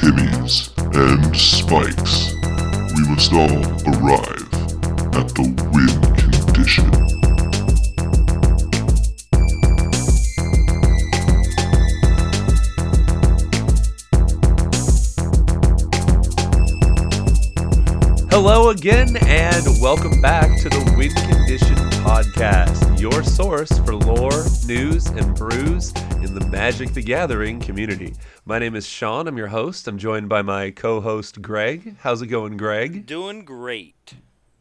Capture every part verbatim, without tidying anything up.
gimmies, and spikes, we must all arrive at the win condition. Hello again, and welcome back to the Win Condition Podcast, your source for lore, news, and brews in the Magic the Gathering community. My name is Sean. I'm your host. I'm joined by my co-host, Greg. How's it going, Greg? Doing great.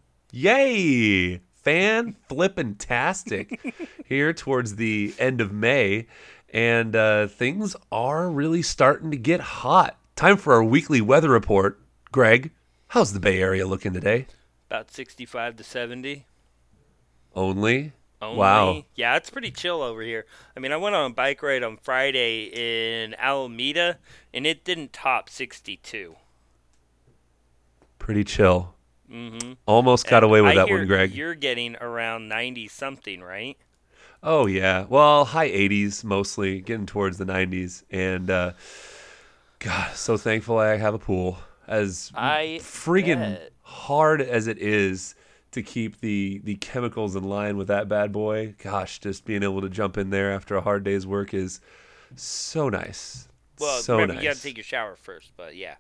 Yay! Fan-flippin-tastic here towards the end of May, and uh, things are really starting to get hot. Time for our weekly weather report. Greg, how's the Bay Area looking today? About sixty-five to seventy. Only? Only. Wow. Yeah, it's pretty chill over here. I mean, I went on a bike ride on Friday in Alameda, and it didn't top sixty-two. Pretty chill. Mm-hmm. Almost got And away with I that hear one, Greg. You're getting around ninety-something, right? Oh, yeah. Well, high eighties mostly, getting towards the nineties. And, uh, God, so thankful I have a pool. As I friggin' bet. hard as it is to keep the, the chemicals in line with that bad boy, gosh, just being able to jump in there after a hard day's work is so nice. Well, so remember, nice. you got to take your shower first, but yeah.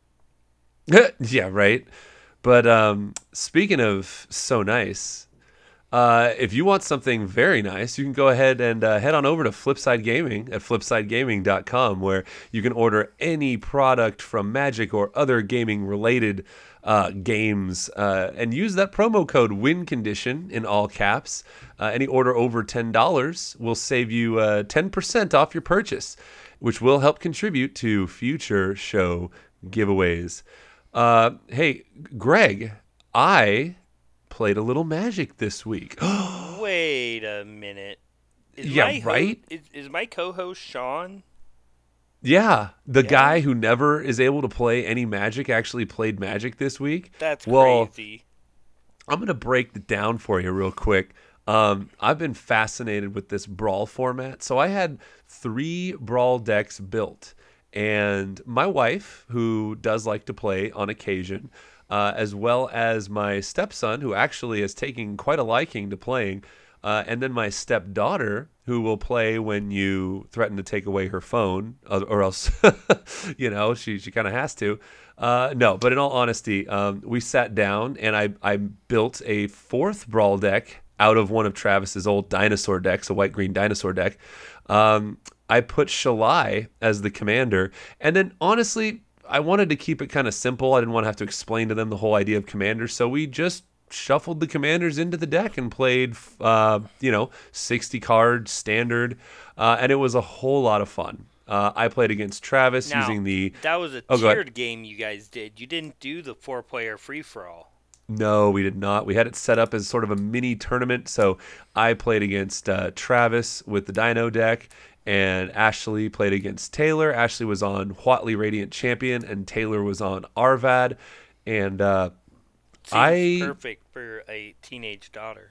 Yeah, right. But um, speaking of so nice, uh, if you want something very nice, you can go ahead and uh, head on over to Flipside Gaming at flipside gaming dot com, where you can order any product from Magic or other gaming-related uh, games, uh, and use that promo code WINCONDITION in all caps. Uh, any order over ten dollars will save you uh, ten percent off your purchase, which will help contribute to future show giveaways. Uh, hey, Greg, I played a little Magic this week. Wait a minute. Is Yeah, my ho- right? is, is my co-host Sean? Yeah, the Yeah. guy who never is able to play any Magic actually played Magic this week. That's Well, crazy. I'm going to break it down for you real quick. Um, I've been fascinated with this Brawl format. So I had three Brawl decks built. And my wife, who does like to play on occasion, uh, as well as my stepson, who actually is taking quite a liking to playing, uh, and then my stepdaughter, who will play when you threaten to take away her phone, uh, or else, you know, she, she kind of has to. Uh, no, but in all honesty, um, we sat down and I, I built a fourth Brawl deck out of one of Travis's old dinosaur decks, a white-green dinosaur deck. Um, I put Shalai as the commander, and then honestly, I wanted to keep it kind of simple. I didn't want to have to explain to them the whole idea of commanders, so we just shuffled the commanders into the deck and played, uh, you know, sixty card standard, uh, and it was a whole lot of fun. Uh, I played against Travis Now, using the. That was a Oh, go ahead. tiered game you guys did. You didn't do the four-player free-for-all. No, we did not. We had it set up as sort of a mini tournament. So I played against uh, Travis with the Dino deck, and Ashley played against Taylor. Ashley was on Huatley Radiant Champion, and Taylor was on Arvad. And uh, Seems I, perfect for a teenage daughter.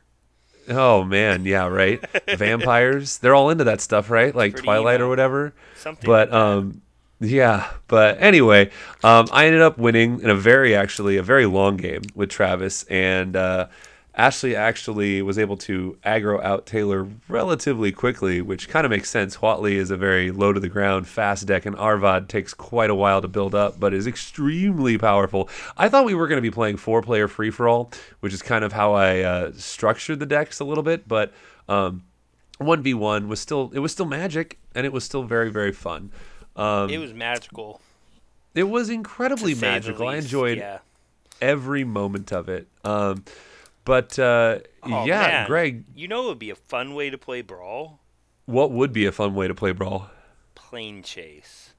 oh man, yeah, right. Vampires, they're all into that stuff, right? Like Pretty Twilight emo. or whatever. Something But like that. um, yeah. But anyway, um, I ended up winning in a very actually a very long game with Travis, and uh, Ashley actually was able to aggro out Taylor relatively quickly, which kind of makes sense. Huatley is a very low to the ground, fast deck, and Arvad takes quite a while to build up, but is extremely powerful. I thought we were going to be playing four-player free-for-all, which is kind of how I uh, structured the decks a little bit, but um, one v one was still it was still Magic, and it was still very, very fun. Um, It was magical. it was incredibly to say the magical. I least, enjoyed yeah. every moment of it. Um, but uh, Oh, yeah, man. Greg, You know it would be a fun way to play Brawl? what would be a fun way to play Brawl? Plane Chase.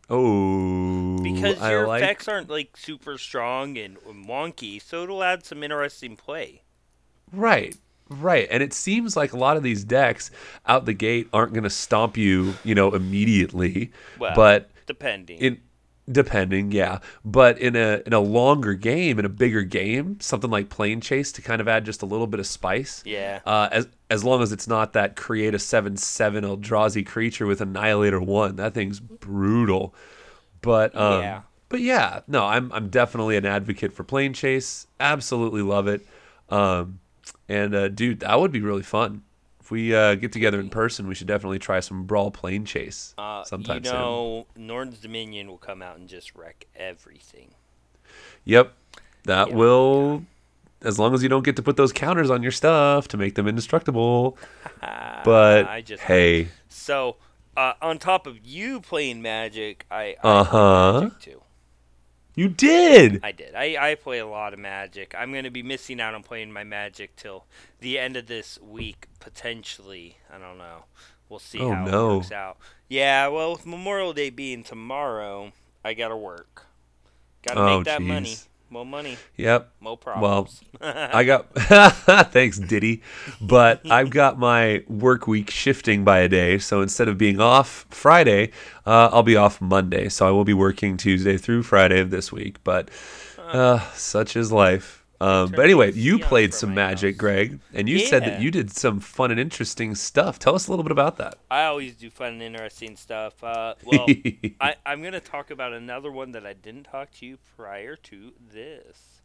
Oh, Because I your like. effects aren't like super strong and and wonky, so it'll add some interesting play. Right, right. And it seems like a lot of these decks out the gate aren't going to stomp you, you know, immediately. Well, but depending. in depending, yeah. But in a in a longer game, in a bigger game, something like Plane Chase to kind of add just a little bit of spice. yeah. Uh, as as long as it's not that create a seven seven Eldrazi creature with Annihilator one, that thing's brutal. But um, yeah. but yeah, no, I'm I'm definitely an advocate for plane chase. Absolutely love it. Um, and uh, dude, that would be really fun. If we uh, get together in person, we should definitely try some Brawl plane chase Uh, you sometime soon. know, Norn's Dominion will come out and just wreck everything. Yep, that Yeah, yeah. will, as long as you don't get to put those counters on your stuff to make them indestructible. But I just might. hey, So, uh, on top of you playing Magic, I I uh played huh, Magic too. you did. I did. I, I play a lot of Magic. I'm going to be missing out on playing my Magic till the end of this week, potentially. I don't know. We'll see Oh how it works no. out. Yeah, well, with Memorial Day being tomorrow, I got to work. Got to Oh make that money. jeez. More money, Yep. more Well, problems. I got thanks, Diddy. But I've got my work week shifting by a day. So instead of being off Friday, uh, I'll be off Monday. So I will be working Tuesday through Friday of this week. But Uh, uh, such is life. go Um, but turn anyway, the you A C on played for some my Magic, house. Greg, and you said that Yeah. you did some fun and interesting stuff. Tell us a little bit about that. I always do fun and interesting stuff. Uh, well, I, I'm going to talk about another one that I didn't talk to you prior to this.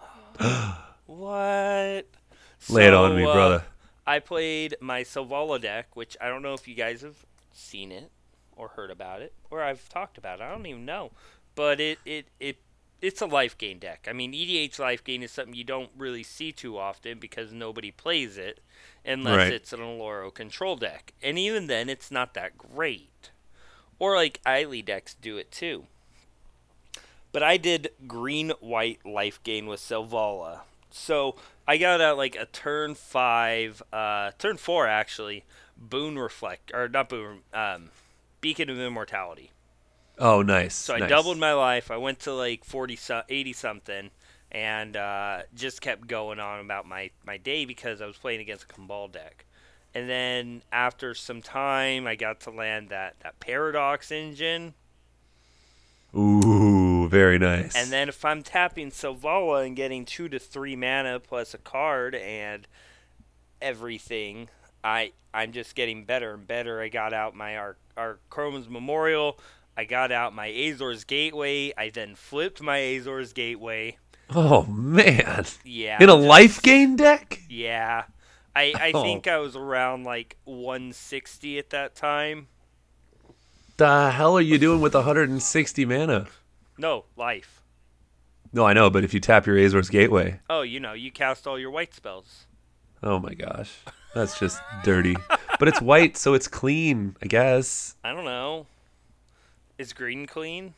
What? Lay it on me, So, uh, brother. I played my Selvala deck, which I don't know if you guys have seen it or heard about it, or I've talked about it. I don't even know. But it, it, it it's a life gain deck. I mean, E D H life gain is something you don't really see too often because nobody plays it unless Right. it's an Aloro control deck. And even then, it's not that great. Or like Eiley decks do it too. But I did green white life gain with Selvala. So I got out like a turn five, uh, turn four actually, Boon Reflect, or not Boon, um, Beacon of Immortality. Oh, nice, So I doubled nice. my life. I went to like forty, eighty something, and uh, just kept going on about my, my day because I was playing against a Kumbal deck. And then after some time, I got to land that, that Paradox engine. Ooh, very And nice. then if I'm tapping Selvala and getting two to three mana plus a card and everything, I I'm just getting better and better. I got out my our our Chrome's Memorial. I got out my Azor's Gateway. I then flipped my Azor's Gateway. Oh man, Yeah, in a I'm life just gain deck. yeah. I I Oh, think I was around like one sixty at that time. the hell are you doing with one hundred sixty mana? No, life. No, I know, but if you tap your Azor's Gateway, Oh, you know, you cast all your white spells. oh my gosh, that's just dirty. But it's white, so it's clean, I guess. I don't know. Is green clean?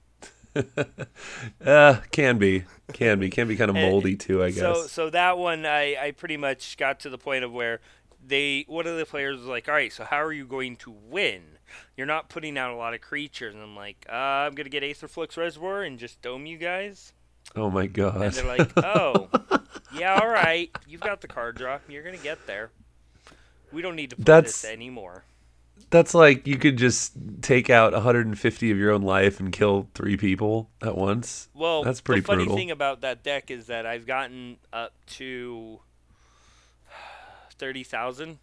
Uh, can be, can be, can be kind of And moldy too, I so guess. so that one I, I pretty much got to the point of where they one of the players was like, all right, so how are you going to win? You're not putting out a lot of creatures, and I'm like, uh, I'm gonna get Aetherflux Reservoir and just dome you guys. Oh my And god. they're like, oh, yeah, all right, you've got the card draw, you're gonna get there. We don't need to play this That's anymore. that's like you could just take out one hundred fifty of your own life and kill three people at once. Well, That's the pretty funny brutal. thing about that deck is that I've gotten up to thirty thousand.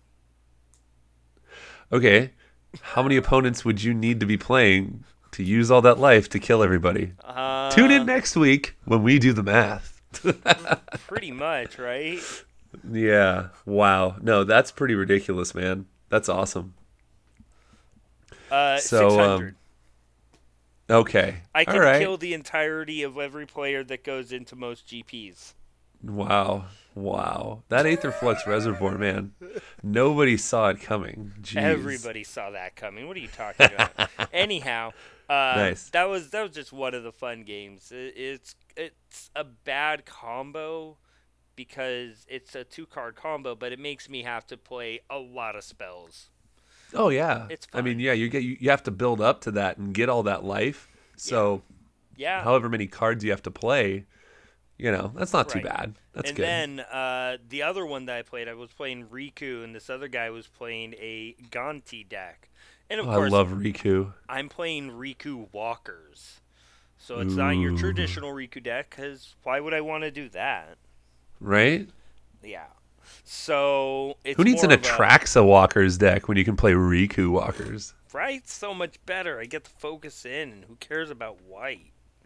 Okay, how many opponents would you need to be playing to use all that life to kill everybody? Tune in Uh, next week when we do the math. pretty much, right? Yeah. Wow. No, that's pretty ridiculous, man. That's awesome. Uh, So, um, six hundred. okay. I All can right. kill the entirety of every player that goes into most G Ps. Wow. Wow. That Aetherflux Reservoir, man. Nobody saw it coming. Jeez. Everybody saw that coming. What are you talking about? Anyhow, uh, Nice. that was that was just one of the fun games. It, it's it's a bad combo because it's a two card combo, but it makes me have to play a lot of spells. Oh yeah. It's I mean, fun. yeah, you get you, you have to build up to that and get all that life. So, Yeah, however many cards you have to play, you know, that's not too right. bad. That's And good. then uh, the other one that I played, I was playing Riku, and this other guy was playing a Gonti deck. And of Oh, I course, love Riku. I'm playing Riku Walkers. So it's not your Ooh. traditional Riku deck, because why would I want to do that? Right? Yeah. So it's Who needs an more of a, Atraxa Walkers deck when you can play Riku Walkers? right? So much better. I get to focus in, and who cares about white?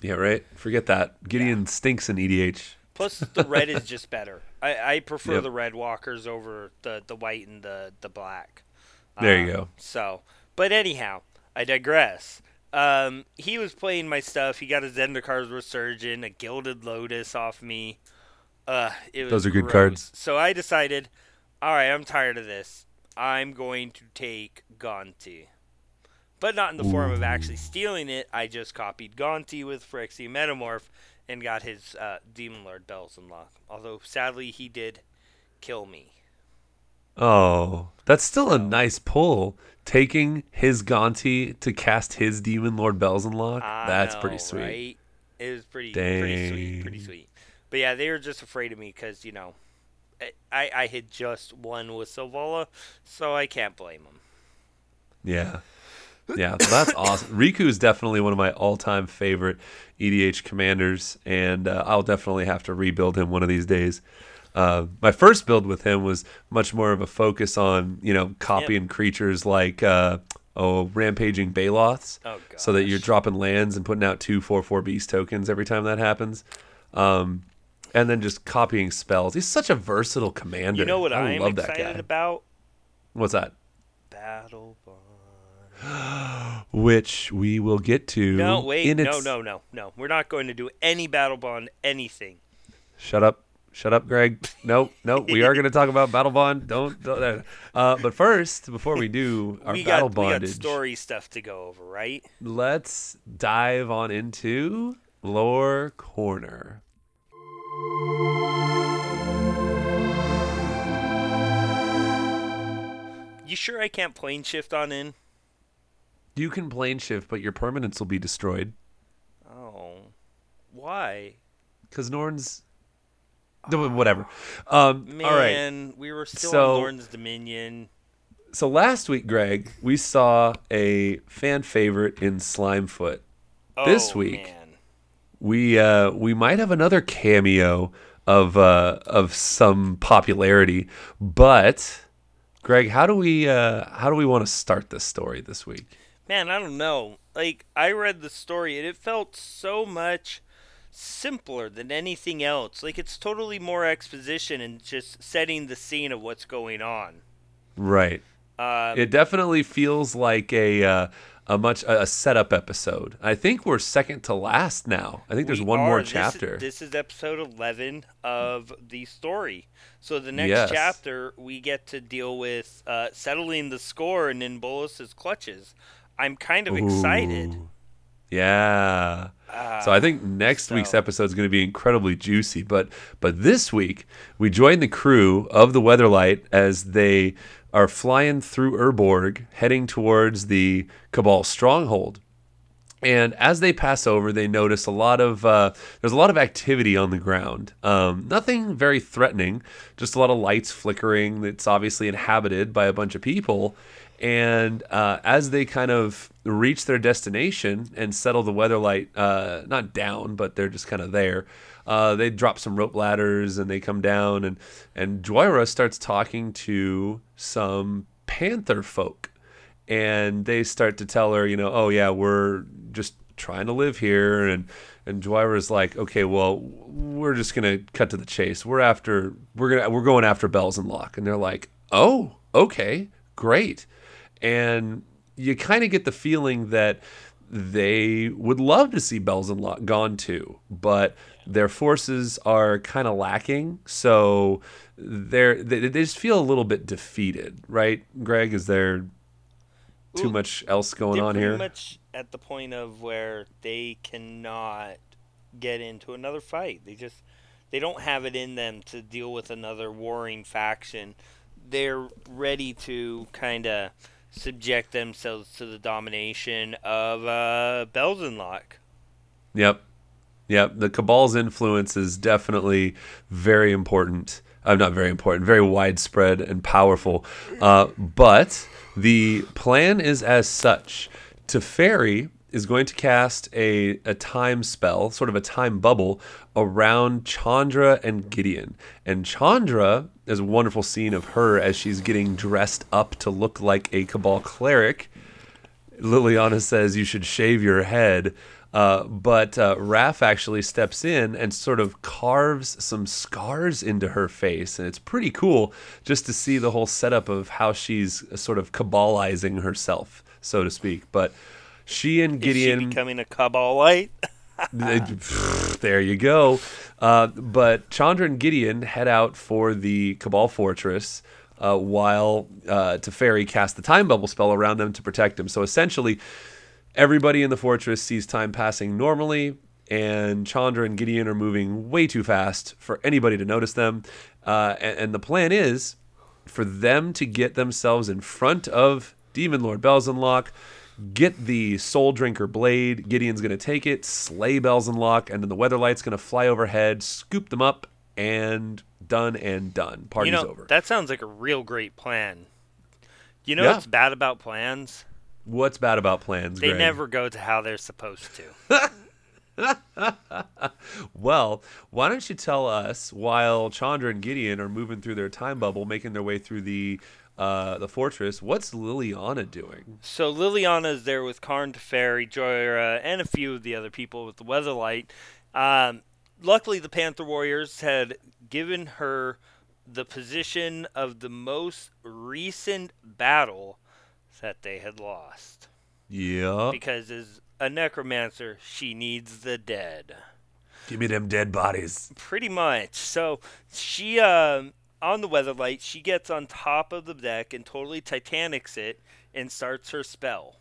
Yeah, right. Forget that. Gideon yeah. stinks in E D H. Plus, the red is just better. I, I prefer yep. the red walkers over the, the white and the, the black. There um, you go. So, but anyhow, I digress. Um, he was playing my stuff. He got a Zendikar Resurgent, a Gilded Lotus off me. Uh, it was Those are gross. good cards. So I decided, all right, I'm tired of this. I'm going to take Gonti. But not in the Ooh. form of actually stealing it. I just copied Gonti with Phyrexian Metamorph and got his uh, Demon Lord Belzenlok. Although, sadly, he did kill me. Oh, that's still so. a nice pull. Taking his Gonti to cast his Demon Lord Belzenlok. I that's know, pretty sweet. Right? It was pretty, Dang. pretty sweet. Pretty sweet. But yeah, they were just afraid of me because, you know, I, I had just won with Selvala, so I can't blame them. Yeah. Yeah, so that's awesome. Riku is definitely one of my all-time favorite E D H commanders, and uh, I'll definitely have to rebuild him one of these days. Uh, my first build with him was much more of a focus on, you know, copying yep. creatures like uh, oh, rampaging Baloths, oh, so that you're dropping lands and putting out two four four beast tokens every time that happens. Um, and then just copying spells. He's such a versatile commander. You know what I I'm love excited that guy. about? What's that? Battle Bond. Which we will get to. No, wait, in no, its... no, no, no. We're not going to do any Battle Bond anything. Shut up. Shut up, Greg. No, no, we are going to talk about Battle Bond. Don't. don't uh, but first, before we do our we Battle got, Bondage. We got story stuff to go over, right? Let's dive on into Lore Corner. You sure I can't plane shift on in? You can plane shift, but your permanents will be destroyed. Oh. Why? Because Norn's... Oh. Whatever. Um, Man, all right. we were still so, on Norn's Dominion. So last week, Greg, we saw a fan favorite in Slimefoot. Oh, this week, man. we uh, we might have another cameo of uh, of some popularity, but... Greg, how do we uh, how do we want to start this story this week? Man, I don't know. Like, I read the story and it felt so much simpler than anything else. Like, it's totally more exposition and just setting the scene of what's going on. Right. Um, it definitely feels like a uh, a much a setup episode. I think we're second to last now. I think there's one are. more this chapter. Is, this is episode eleven of the story. So the next yes. chapter, we get to deal with uh, settling the score in Bolas's clutches. I'm kind of Ooh. excited. Yeah. Uh, so I think next so. week's episode is going to be incredibly juicy. But but this week, we join the crew of the Weatherlight as they are flying through Urborg, heading towards the Cabal stronghold. And as they pass over, they notice a lot of uh, there's a lot of activity on the ground. Um, nothing very threatening, just a lot of lights flickering. It's obviously inhabited by a bunch of people. And uh, as they kind of reach their destination and settle the Weatherlight, uh, not down, but they're just kind of there, uh, they drop some rope ladders and they come down. And, and Joyra starts talking to some panther folk. And they start to tell her, you know, oh, yeah, we're just trying to live here. And and Joyra's like, okay, well, we're just going to cut to the chase. We're after, we're gonna, we're going after Belzenlok. And they're like, oh, okay, great. And you kind of get the feeling that they would love to see Belzenlok gone too, but their forces are kind of lacking. So they're, they, they just feel a little bit defeated, right, Greg? Is there too Ooh, much else going on here? They're pretty much at the point of where they cannot get into another fight. They just they don't have it in them to deal with another warring faction. They're ready to kind of subject themselves to the domination of uh, Belzenlok. Yep. Yep. The Cabal's influence is definitely very important. I'm uh, not very important, very widespread and powerful. Uh, but the plan is as such. Teferi is going to cast a, a time spell, sort of a time bubble, around Chandra and Gideon. And Chandra, there's a wonderful scene of her as she's getting dressed up to look like a Cabal cleric. Liliana says you should shave your head. Uh, but uh, Raph actually steps in and sort of carves some scars into her face. And it's pretty cool just to see the whole setup of how she's sort of cabalizing herself, so to speak. But she and Gideon... Is she becoming a Cabalite? There you go. Uh, but Chandra and Gideon head out for the Cabal Fortress uh, while uh, Teferi casts the time bubble spell around them to protect them. So essentially, everybody in the fortress sees time passing normally, and Chandra and Gideon are moving way too fast for anybody to notice them. Uh, and, and the plan is for them to get themselves in front of Demon Lord Belzenlok, get the Soul Drinker blade. Gideon's going to take it, slay Belzenlok, and then the Weatherlight's going to fly overhead, scoop them up, and done and done. Party's you know, over. That sounds like a real great plan. You know Yeah. what's bad about plans? What's bad about plans, They Greg? never go to how they're supposed to. Well, why don't you tell us, while Chandra and Gideon are moving through their time bubble, making their way through the uh, the fortress, what's Liliana doing? So Liliana's there with Karn Teferi, Joyra, and a few of the other people with the Weatherlight. Um, luckily, the Panther Warriors had given her the position of the most recent battle that they had lost. Yeah. Because as a necromancer, she needs the dead. Give me them dead bodies. Pretty much. So she, uh, on the Weatherlight, she gets on top of the deck and totally Titanics it and starts her spell.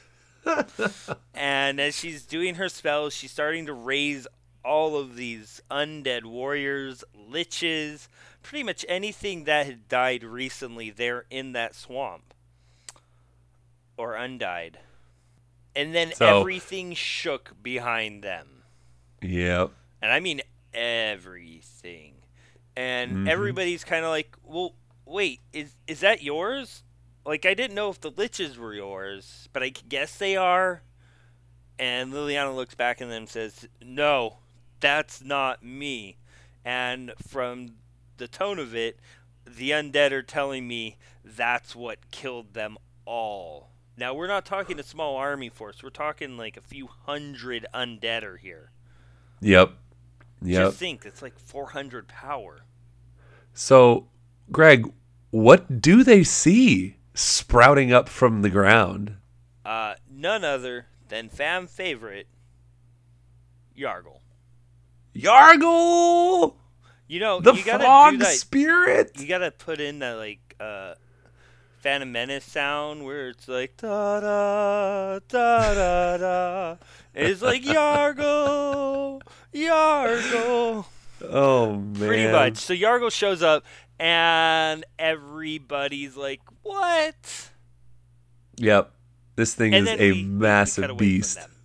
And as she's doing her spell, she's starting to raise all of these undead warriors, liches, pretty much anything that had died recently there in that swamp. Or undied. And then So- everything shook behind them. Yep. And I mean everything. And Mhm. everybody's kind of like, well, wait, is is that yours? Like, I didn't know if the liches were yours, but I guess they are. And Liliana looks back at them and says, no, that's not me. And from the tone of it, the undead are telling me that's what killed them all. Now, we're not talking a small army force. We're talking like a few hundred undead are here. Yep. Yep. Just think, it's like four hundred power. So, Greg, what do they see sprouting up from the ground? Uh, none other than fan favorite, Yargle. Yargle! You know, The you gotta frog do that. spirit! You gotta put in that like uh, Phantom Menace sound where it's like da da da da da. It's like Yargle, Yargle. Oh, man. Pretty much. So Yargle shows up, and everybody's like, "What?" Yep. This thing And is then a we, we massive cut away from beast. them.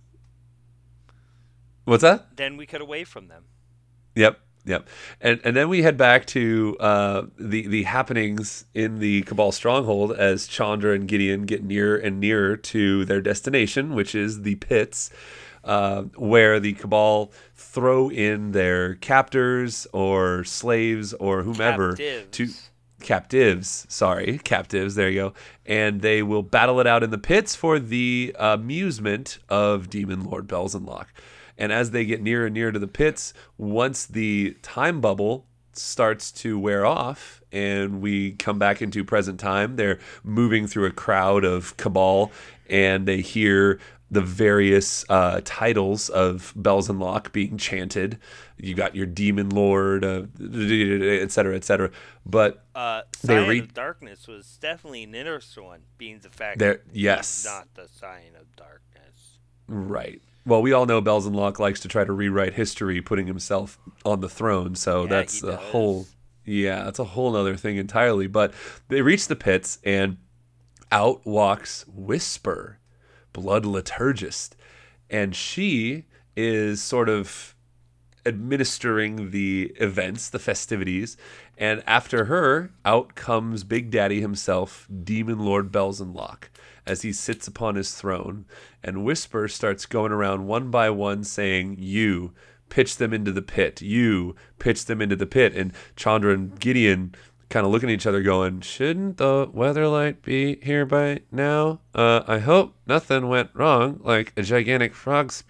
What's that? Then we cut away from them. Yep. Yep. And and then we head back to uh, the the happenings in the Cabal stronghold as Chandra and Gideon get nearer and nearer to their destination, which is the pits, uh, where the Cabal throw in their captors or slaves or whomever Captives. to captives. Sorry, captives. There you go. And they will battle it out in the pits for the amusement of Demon Lord Belzenlok. And as they get nearer and nearer to the pits, once the time bubble starts to wear off and we come back into present time, they're moving through a crowd of Cabal and they hear the various uh, titles of Belzenlok being chanted. You got your Demon Lord, uh, et cetera, et cetera. But Uh, They Scion read- of Darkness was definitely an interesting one, being the fact There- that yes. he's not the Scion of Darkness. right. Well, we all know Belzenlok likes to try to rewrite history, putting himself on the throne. So Yeah, that's he a does. whole, yeah, that's a whole other thing entirely. But they reach the pits, and out walks Whisper, Blood Liturgist, and she is sort of administering the events, the festivities, and after her, out comes Big Daddy himself, Demon Lord Belzenlok, as he sits upon his throne, and Whisper starts going around one by one saying, "You, pitch them into the pit. You, pitch them into the pit." And Chandra and Gideon kind of looking at each other going, "Shouldn't the Weatherlight be here by now? Uh, I hope nothing went wrong, like a gigantic frog spirit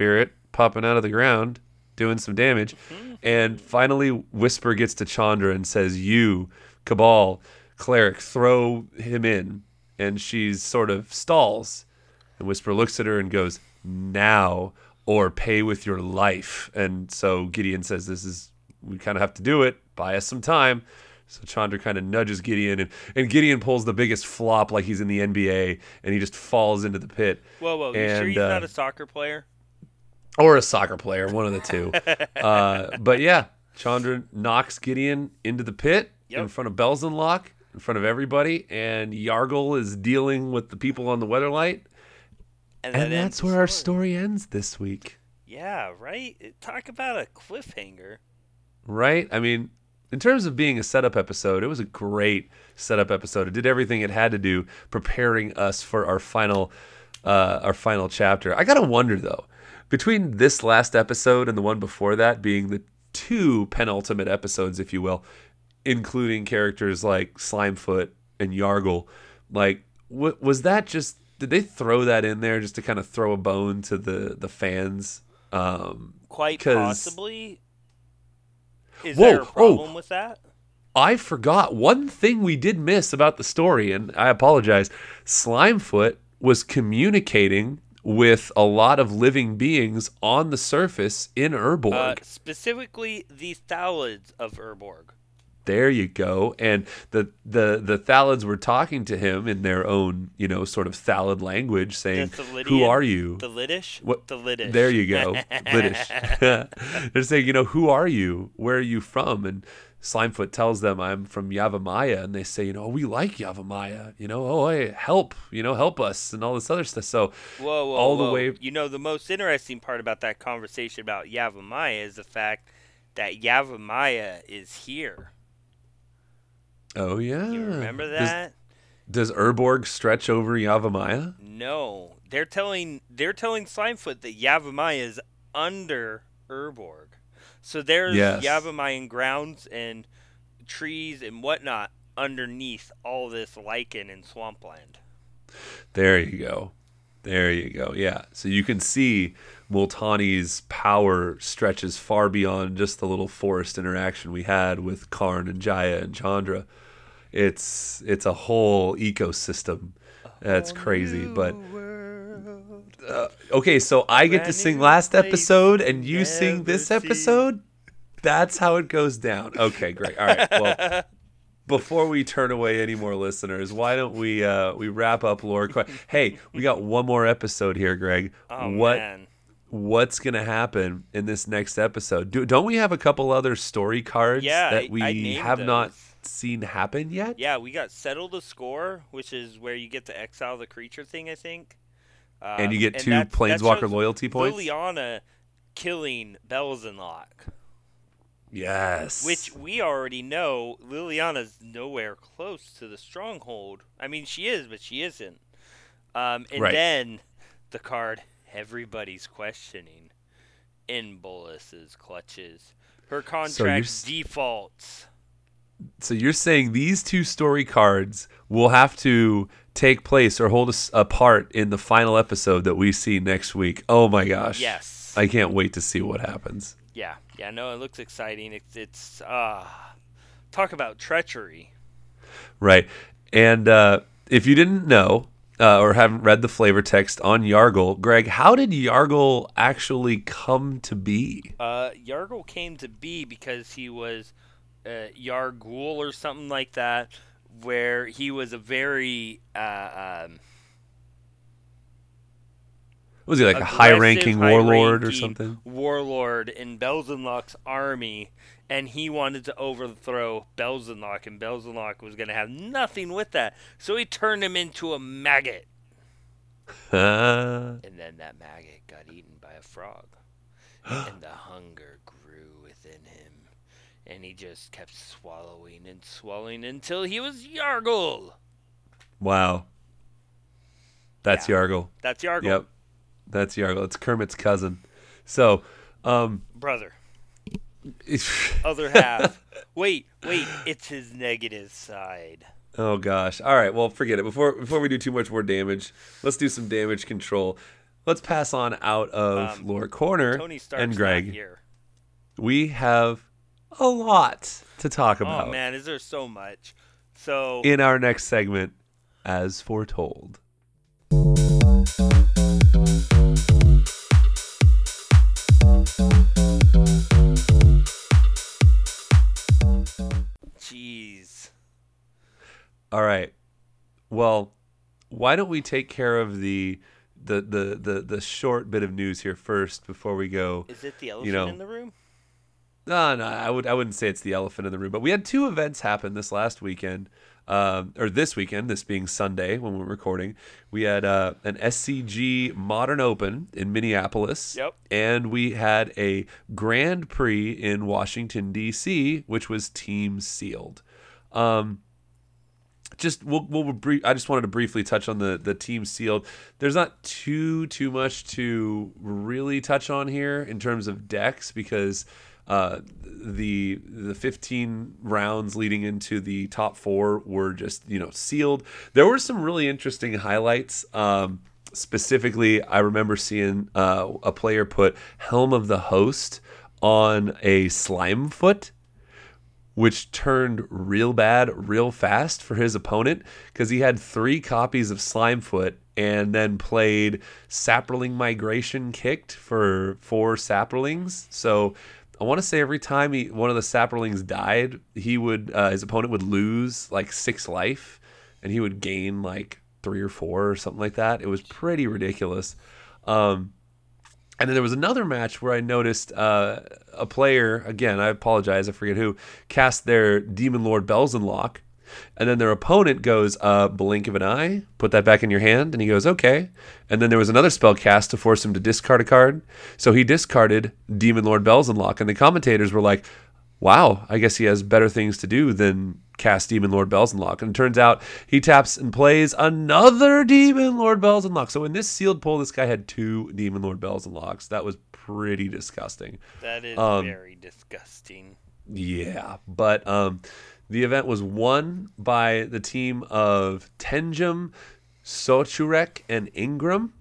popping out of the ground, doing some damage. And finally, Whisper gets to Chandra and says, "You, Cabal, Cleric, throw him in." And she's sort of stalls. And Whisper looks at her and goes, "Now, or pay with your life." And so Gideon says, "This is, we kind of have to do it. Buy us some time." So Chandra kind of nudges Gideon, and, and Gideon pulls the biggest flop like he's in the N B A, and he just falls into the pit. Whoa, whoa, you and, sure he's uh, not a soccer player? Or a soccer player, one of the two. uh, but yeah, Chandra knocks Gideon into the pit Yep. in front of Belzenlock, in front of everybody, and Yargle is dealing with the people on the Weatherlight. And, And that ends that's the where our story ends this week. Yeah, right? Talk about a cliffhanger. Right? I mean, in terms of being a setup episode, it was a great setup episode. It did everything it had to do, preparing us for our final, uh, our final chapter. I gotta wonder though, between this last episode and the one before that, being the two penultimate episodes, if you will, including characters like Slimefoot and Yargle, like, w- was that just? Did they throw that in there just to kind of throw a bone to the the fans? Um, Quite 'cause- possibly. Is Whoa, there a oh. problem with that? I forgot one thing we did miss about the story, and I apologize. Slimefoot was communicating with a lot of living beings on the surface in Urborg. Uh, specifically, the Thalids of Urborg. There you go. And the, the the Thalids were talking to him in their own, you know, sort of Thalid language, saying, The Thalidian? "Who are you?" The Liddish? What? The Liddish. There you go. Liddish. They're saying, you know, "Who are you? Where are you from?" And Slimefoot tells them, "I'm from Yavimaya." And they say, you know, "We like Yavimaya. You know, oh, hey, help, you know, help us," and all this other stuff. So Whoa, whoa, all whoa. the way. You know, the most interesting part about that conversation about Yavimaya is the fact that Yavimaya is here. Oh, yeah. You remember Does- that? Does, Urborg stretch over Yavimaya? No. They're telling they're telling Slimefoot that Yavimaya is under Urborg. So there's Yes. Yavimayan grounds and trees and whatnot underneath all this lichen and swampland. There you go. There you go. Yeah. So you can see Multani's power stretches far beyond just the little forest interaction we had with Karn and Jaya and Chandra. It's it's a whole ecosystem. That's crazy. But uh, okay, so I get to sing last episode and you sing this never seen. episode? That's how it goes down. Okay, great. All right. Well, before we turn away any more listeners, why don't we uh, we wrap up lore? Que- hey, we got one more episode here, Greg. Oh, what man. what's gonna happen in this next episode? Do, don't we have a couple other story cards Yeah, that I- we I named have not those. seen happen yet? Yeah, we got Settle the Score, which is where you get to exile the creature thing, I think. Um, And you get two that- that Planeswalker shows loyalty points? Liliana killing Belzenlock, Yes. which we already know Liliana's nowhere close to the stronghold. I mean, she is, but she isn't. Um, and Right. then the card everybody's questioning in Bolus's clutches. Her contract s- defaults. So you're saying these two story cards will have to take place or hold us a part in the final episode that we see next week. Oh my gosh. Yes. I can't wait to see what happens. Yeah, yeah, no, it looks exciting. It's, it's uh, talk about treachery. Right. And uh, if you didn't know uh, or haven't read the flavor text on Yargle, Greg, how did Yargle actually come to be? Uh, Yargle came to be because he was uh, Yargul or something like that, where he was a very uh, um, Was he like a aggressive, high-ranking warlord or high-ranking something? Warlord in Belzenlock's army, and he wanted to overthrow Belzenlock, and Belzenlock was going to have nothing with that, so he turned him into a maggot. Uh, And then that maggot got eaten by a frog. And the hunger grew within him. And he just kept swallowing and swallowing until he was Yargle. wow. That's Yeah. Yargle. That's Yargle. Yep. That's Yargle. It's Kermit's cousin. So, um, Brother. Other half. wait, wait. It's his negative side. oh gosh. All right. Well, forget it. Before before we do too much more damage, let's do some damage control. let's pass on out of Um, Lore Corner Tony Stark's and Greg. not here. We have a lot to talk Oh about man, is there so much? So in our next segment, as foretold. jeez. All right. Well, why don't we take care of the the the the, the short bit of news here first before we go? Is it the elephant You know, in the room? no, no, I would I wouldn't say it's the elephant in the room, but we had two events happen this last weekend, um, or this weekend. This being Sunday when we're recording, we had uh, an S C G Modern Open in Minneapolis, Yep. and we had a Grand Prix in Washington D C, which was team sealed. Um, just we'll, we'll brief, I just wanted to briefly touch on the the team sealed. There's not too too much to really touch on here in terms of decks because uh, the the fifteen rounds leading into the top four were just you know sealed. There were some really interesting highlights. Um, specifically, I remember seeing uh, a player put Helm of the Host on a slime foot, which turned real bad real fast for his opponent because he had three copies of Slimefoot and then played Saproling Migration Kicked for four Saprolings. So I want to say every time he one of the Saprolings died, he would uh, his opponent would lose like six life, and he would gain like three or four or something like that. It was pretty ridiculous. Um, And then there was another match where I noticed uh, a player, again, I apologize, I forget who, cast their Demon Lord Belzenlock, and then their opponent goes, uh, blink of an eye, put that back in your hand, and he goes, okay. And then there was another spell cast to force him to discard a card, so he discarded Demon Lord Belzenlock, and the commentators were like, wow, I guess he has better things to do than cast Demon Lord Belzenlock. And it turns out he taps and plays another Demon Lord Belzenlock. So in this sealed poll, this guy had two Demon Lord Belzenlocks. That was pretty disgusting. That is Um, very disgusting. Yeah, but um, the event was won by the team of Tenjum, Sochurek, and Ingram.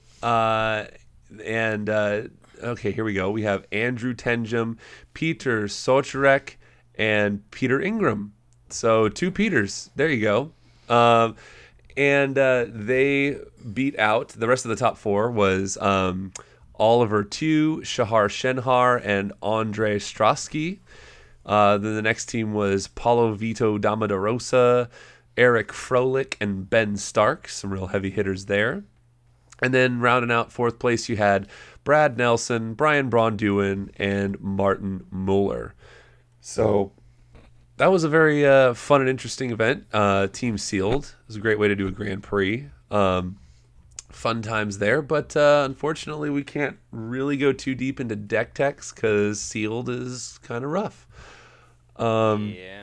Uh, and uh, okay, here we go. We have Andrew Tenjum, Peter Sochurek, and Peter Ingram. So two Peters. There you go. Um, and uh, they beat out the rest of the top four was um, Oliver two, Shahar Shenhar, and Andre Strasky. Uh, then the next team was Paulo Vito Damaderosa, Eric Froelich, and Ben Stark. Some real heavy hitters there. And then rounding out fourth place, you had Brad Nelson, Brian Braunduin, and Martin Mueller. So that was a very uh, fun and interesting event. Uh, team sealed. It was a great way to do a Grand Prix. Um, fun times there, but uh, unfortunately we can't really go too deep into deck techs because sealed is kind of rough. Um, yeah.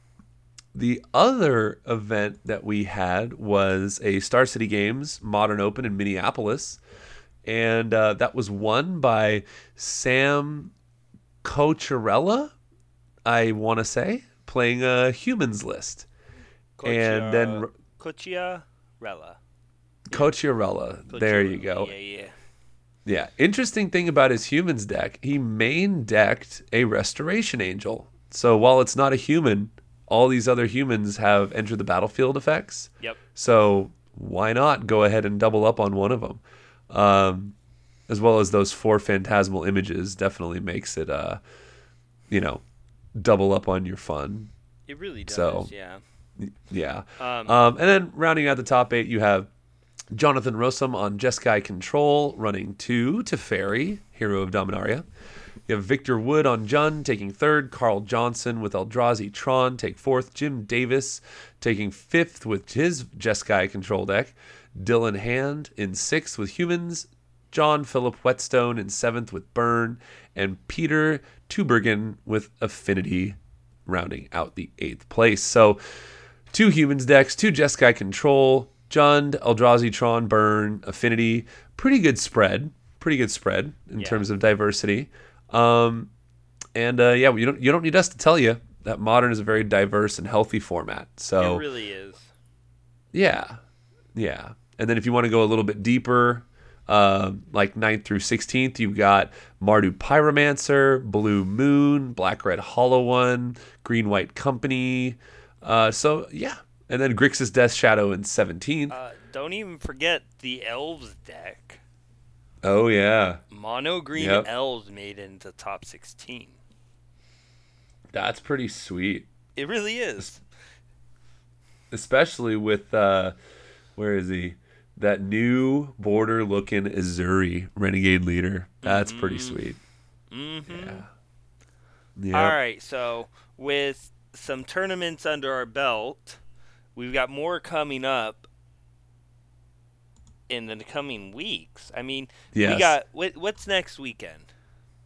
The other event that we had was a Star City Games Modern Open in Minneapolis, and uh, that was won by Sam Cocherella, I want to say, playing a Humans list. And then Cochiarella. Cocherella, there you go. Yeah, yeah. Yeah, interesting thing about his Humans deck, he main decked a Restoration Angel. So while it's not a human, all these other humans have entered the battlefield effects. Yep. So why not go ahead and double up on one of them? Um, as well as those four phantasmal images definitely makes it, uh, you know, double up on your fun. It really does, So, yeah. Yeah. Um, Um, and then rounding out the top eight, you have Jonathan Rossum on Jeskai Control, running two Teferi, Hero of Dominaria. You have Victor Wood on Jund, taking third. Carl Johnson with Eldrazi Tron, take fourth. Jim Davis taking fifth with his Jeskai Control deck. Dylan Hand in sixth with Humans. John Philip Whetstone in seventh with Burn. And Peter Tubergen with Affinity, rounding out the eighth place. So two Humans decks, two Jeskai Control, Jund, Eldrazi Tron, Burn, Affinity. Pretty good spread. Pretty good spread in Yeah. terms of diversity. Um, and uh, yeah, you don't you don't need us to tell you that Modern is a very diverse and healthy format. So it really is. yeah, yeah. And then if you want to go a little bit deeper, uh, like ninth through sixteenth, you've got Mardu Pyromancer, Blue Moon, Black Red Hollow One, Green White Company. Uh, so, yeah. And then Grixis Death Shadow in seventeenth. Uh, don't even forget the Elves deck. Oh, yeah. Mono green Yep. Elves made it into top sixteen. That's pretty sweet. It really is. Especially with, uh, where is he? That new border looking Azuri Renegade leader. That's mm-hmm. pretty sweet. Mm-hmm. Yeah. Yep. All right, so with some tournaments under our belt, we've got more coming up in the coming weeks. I mean, yes. we got what, what's next weekend?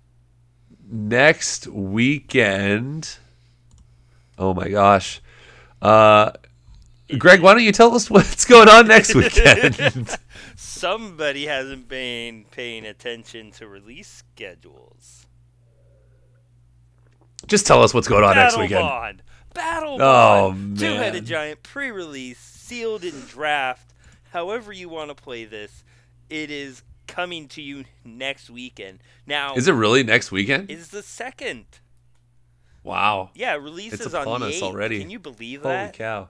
Next weekend. Oh my gosh. Uh, Greg, why don't you tell us what's going on next weekend? Somebody hasn't been paying attention to release schedules. Just tell us what's going on Battle next weekend. Bond. Battle Oh, Bond. man. Two-Headed Giant pre-release, sealed in draft. However you want to play this, it is coming to you next weekend. Now, is it really next weekend? It's the second. Wow. Yeah, release it's is on upon the us eighth. already. Can you believe Holy that? cow.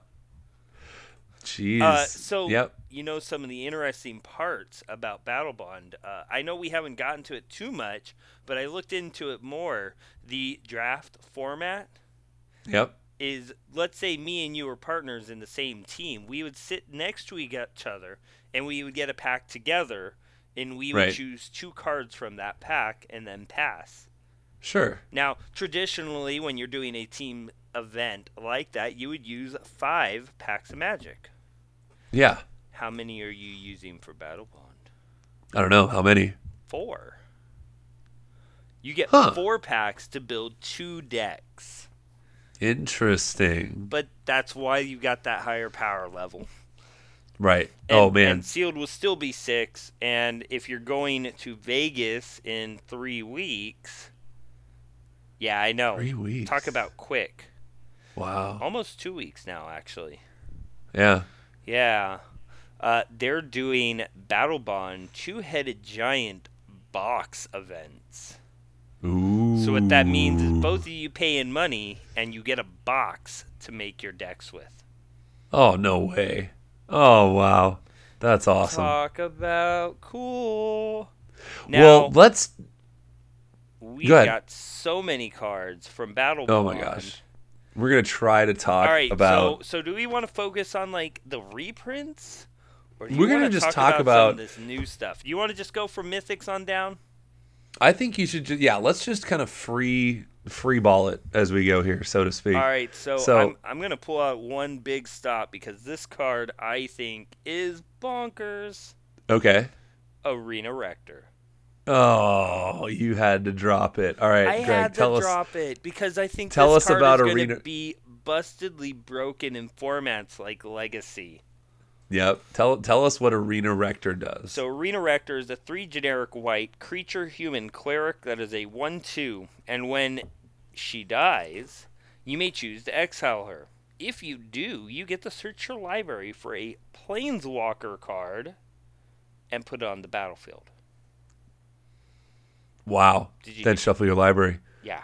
Jeez. Uh, so, yep. you know, some of the interesting parts about Battle Bond. Uh, I know we haven't gotten to it too much, but I looked into it more. The draft format Yep. is, let's say me and you were partners in the same team. We would sit next to each other, and we would get a pack together, and we would right. choose two cards from that pack and then pass. Sure. Now, traditionally, when you're doing a team event like that, you would use five packs of Magic. Yeah. How many are you using for Battle Bond? I don't know. How many? Four. You get huh. four packs to build two decks. Interesting. But that's why you got that higher power level. Right. And, oh, man. And sealed will still be six. And if you're going to Vegas in three weeks... Yeah, I know. Three weeks. Talk about quick. Wow. Almost two weeks now, actually. Yeah. Yeah. Uh, they're doing Battle Bond Two-Headed Giant box events. Ooh. So what that means is both of you pay in money, and you get a box to make your decks with. Oh, no way. Oh, wow. That's awesome. Talk about cool. Now, well, let's... We Go got so many cards from Battle Oh Bond. my gosh. We're going to try to talk All right, about... so, so do we want to focus on, like, the reprints? Or do We're going to just talk, talk about, about... some of this new stuff? Do you want to just go from Mythics on down? I think you should just... Yeah, let's just kind of free free ball it as we go here, so to speak. All right, so, so I'm, I'm going to pull out one big stop because this card, I think, is bonkers. Okay. Arena Rector. Oh, you had to drop it. All right, I Greg, had to tell us, drop it because I think tell this us card about is going Arena... to be bustedly broken in formats like Legacy. Yep. Tell tell us what Arena Rector does. So Arena Rector is a three generic white creature human cleric that is a one two, and when she dies, you may choose to exile her. If you do, you get to search your library for a Planeswalker card and put it on the battlefield. Wow. Did you Then get... shuffle your library. Yeah.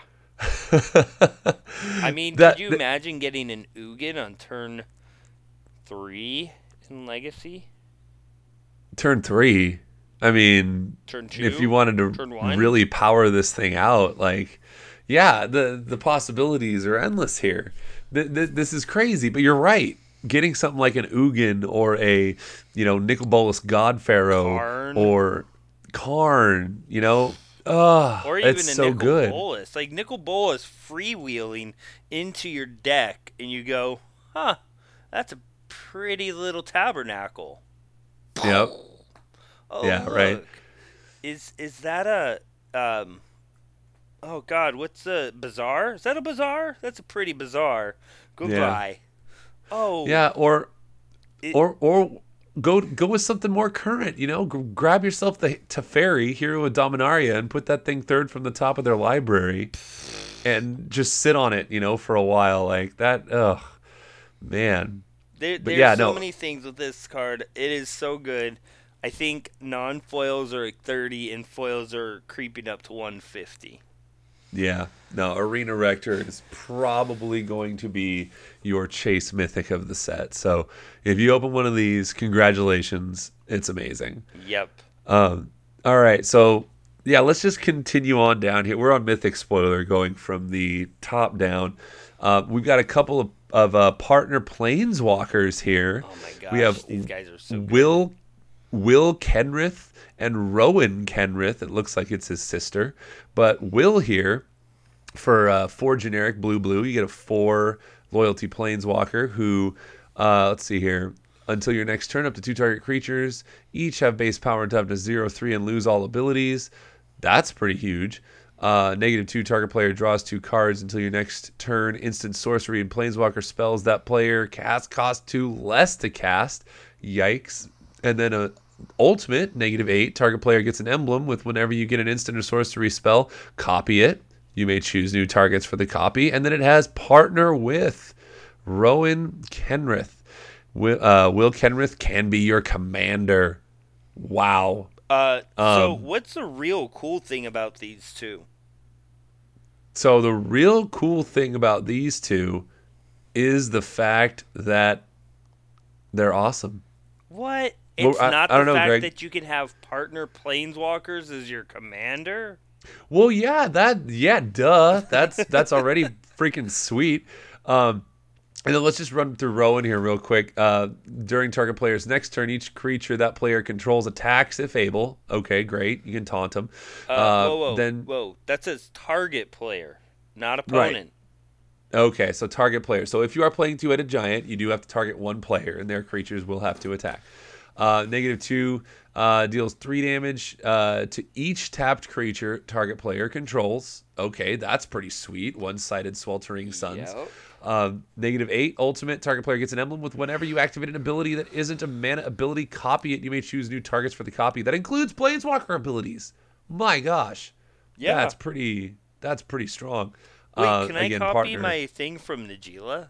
I mean, that, could you that... imagine getting an Ugin on turn three in Legacy? Turn three? I mean, turn two? If you wanted to really power this thing out, like, yeah, the, the possibilities are endless here. Th- th- this is crazy, but you're right. Getting something like an Ugin or a, you know, Nicol Bolas Godpharaoh Karn. or Karn, you know, oh, or even it's a so Nicol good. Bolas. Like Nicol Bolas freewheeling into your deck, and you go, huh, that's a pretty little tabernacle. Yep. Oh, yeah, look. right. Is is that a um? Oh God, what's the bazaar? Is that a bazaar? That's a pretty bizarre. Goodbye. Yeah. Oh. Yeah, or it, or or go go with something more current. You know, G- grab yourself the Teferi, Hero of Dominaria, and put that thing third from the top of their library, and just sit on it. You know, for a while like that. Ugh, man. There, but there's yeah, so no. many things with this card. It is so good. I think non-foils are like thirty, and foils are creeping up to one fifty. Yeah. No, Arena Rector is probably going to be your chase mythic of the set. So if you open one of these, congratulations. It's amazing. Yep. Um, all right. So, yeah, let's just continue on down here. We're on Mythic Spoiler going from the top down. Uh, we've got a couple of, of uh, partner planeswalkers here. Oh my gosh, we have these guys are so good. Will Will Kenrith and Rowan Kenrith. It looks like it's his sister. But Will here, for uh, four generic blue blue, you get a four loyalty planeswalker who, uh, let's see here, until your next turn, up to two target creatures each have base power and toughness zero three and lose all abilities. That's pretty huge. Uh, negative two, target player draws two cards until your next turn. Instant sorcery and planeswalker spells that player cast cost two less to cast. Yikes. And then a ultimate, negative eight, target player gets an emblem with whenever you get an instant or sorcery spell, copy it. You may choose new targets for the copy. And then it has partner with Rowan Kenrith. Will, uh, Will Kenrith can be your commander. Wow. Uh, so Um, what's the real cool thing about these two? So the real cool thing about these two is the fact that they're awesome. What? Well, It's I- not I don't the know, fact Greg. that you can have partner planeswalkers as your commander? Well, yeah, that yeah, duh. That's that's already freaking sweet. Um, and then let's just run through Rowan here real quick. Uh, during target player's next turn, each creature that player controls attacks if able. Okay, great. You can taunt them. Uh, Uh, whoa, whoa, then whoa. That says target player, not opponent. okay, so target player. So if you are playing two-headed giant, you do have to target one player, and their creatures will have to attack. Uh, negative two uh, deals three damage uh, to each tapped creature target player controls. Okay, that's pretty sweet. One-sided sweltering suns. Yep. Um, negative eight, ultimate, target player gets an emblem with whenever you activate an ability that isn't a mana ability, copy it. You may choose new targets for the copy. That includes planeswalker abilities. My gosh. Yeah. That's pretty that's pretty strong. Wait, Uh, can I again, copy partner. my thing from Najila?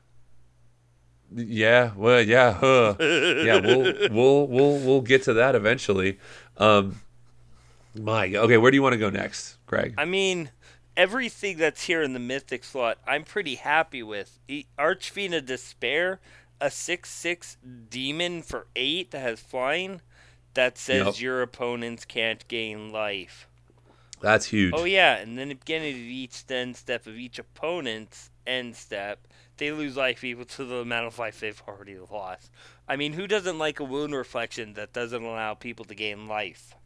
Yeah, well, yeah, huh. yeah. We'll we'll we'll we'll get to that eventually. Um, my okay, where do you want to go next, Greg? I mean, everything that's here in the Mythic slot, I'm pretty happy with. E- Archfiend of Despair, a six six demon for eight that has flying, that says Yep. your opponents can't gain life. That's huge. Oh yeah, and then at the beginning of each end step of each opponent's end step, they lose life equal to the amount of life they've already lost. I mean, who doesn't like a wound reflection that doesn't allow people to gain life?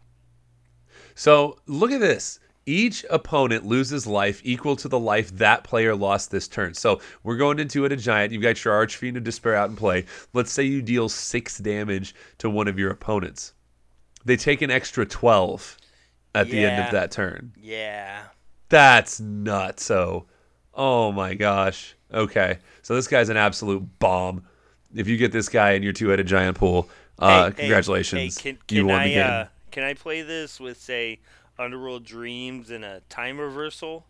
So look at this. Each opponent loses life equal to the life that player lost this turn. So we're going into it a giant. You've got your Archfiend of Despair out in play. Let's say you deal six damage to one of your opponents. They take an extra twelve at the end Yeah. of that turn. Yeah. That's nuts. So, oh my gosh. Okay. So this guy's an absolute bomb. If you get this guy in your two-headed giant pool, uh, Hey, hey, congratulations. Hey, can, you can won I the game. uh, can I play this with, say, Underworld Dreams and a time reversal?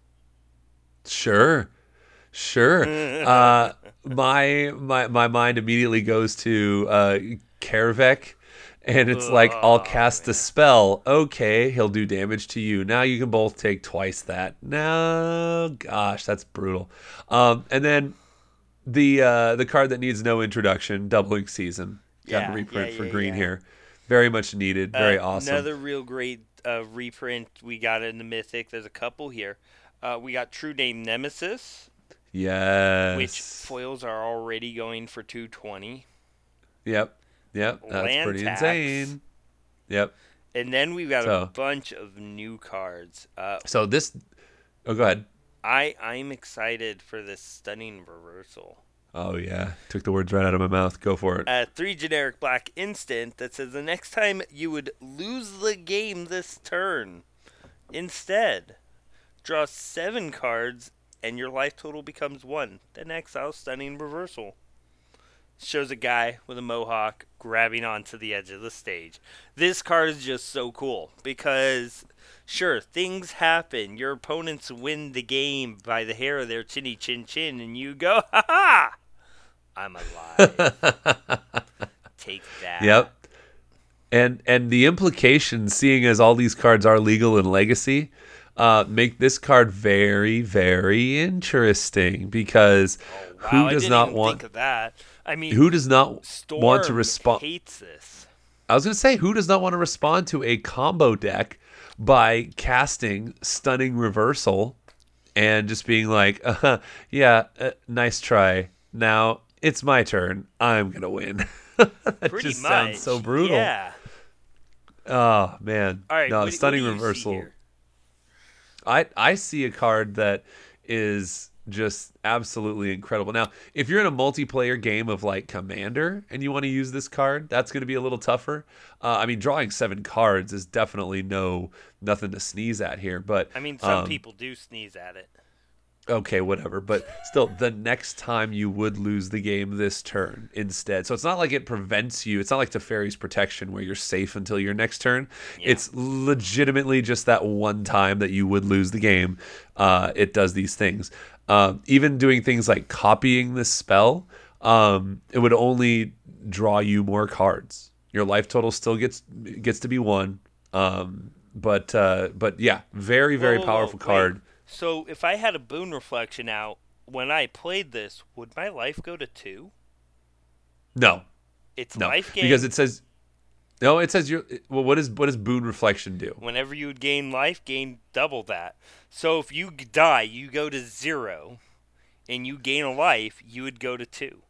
Sure. Sure. uh, my my my mind immediately goes to uh, Karavek, and it's like, I'll Oh, cast a spell. Okay, he'll do damage to you. Now you can both take twice that. No, gosh, that's brutal. Um, and then the uh, the card that needs no introduction, Doubling Season. Got Yeah, a reprint yeah, for yeah, green yeah. here. Very much needed. Very Uh, awesome. Another real great uh, reprint we got in the Mythic. There's a couple here. Uh, we got True Name Nemesis, Yes. which foils are already going for two twenty. Yep. Yep. That's Land pretty tax. insane. Yep. And then we've got a So- bunch of new cards. Uh, So this. Oh, go ahead. I I'm excited for this stunning reversal. Oh yeah, took the words right out of my mouth. Go for it. Uh, three generic black instant that says the next time you would lose the game this turn, instead, draw seven cards and your life total becomes one. Then exile stunning reversal. Shows a guy with a mohawk grabbing onto the edge of the stage. This card is just so cool because, sure, things happen. Your opponents win the game by the hair of their chinny chin chin, and you go, ha ha! I'm alive. Take that. Yep. And and the implications, seeing as all these cards are legal in Legacy, uh, make this card very, very interesting because Oh wow, who I does didn't not even think want of that. I mean, who does not want to Storm respond? hates this. I was going to say, who does not want to respond to a combo deck by casting Stunning Reversal and just being like, uh, yeah, uh, nice try. Now it's my turn. I'm going to win. That Pretty just much. sounds so brutal. Yeah. Oh, man. All right. No, What, Stunning what do you see Reversal. here? I I see a card that is just absolutely incredible. Now, if you're in a multiplayer game of like Commander and you want to use this card, that's going to be a little tougher. Uh, I mean, drawing seven cards is definitely no nothing to sneeze at here. But I mean, some um, people do sneeze at it. okay, whatever. But still, the next time you would lose the game this turn instead. So it's not like it prevents you. It's not like Teferi's Protection where you're safe until your next turn. Yeah. It's legitimately just that one time that you would lose the game. Uh, it does these things. Um, even doing things like copying this spell, um, it would only draw you more cards. Your life total still gets gets to be one. Um, but uh, but yeah, very very Whoa, whoa, whoa, powerful wait. card. So if I had a Boon Reflection out when I played this, would my life go to two? No, It's no, life gain. because it says no. It says you. Well, what does what does Boon Reflection do? Whenever you would gain life, gain double that. So if you g- die, you go to zero, and you gain a life, you would go to two.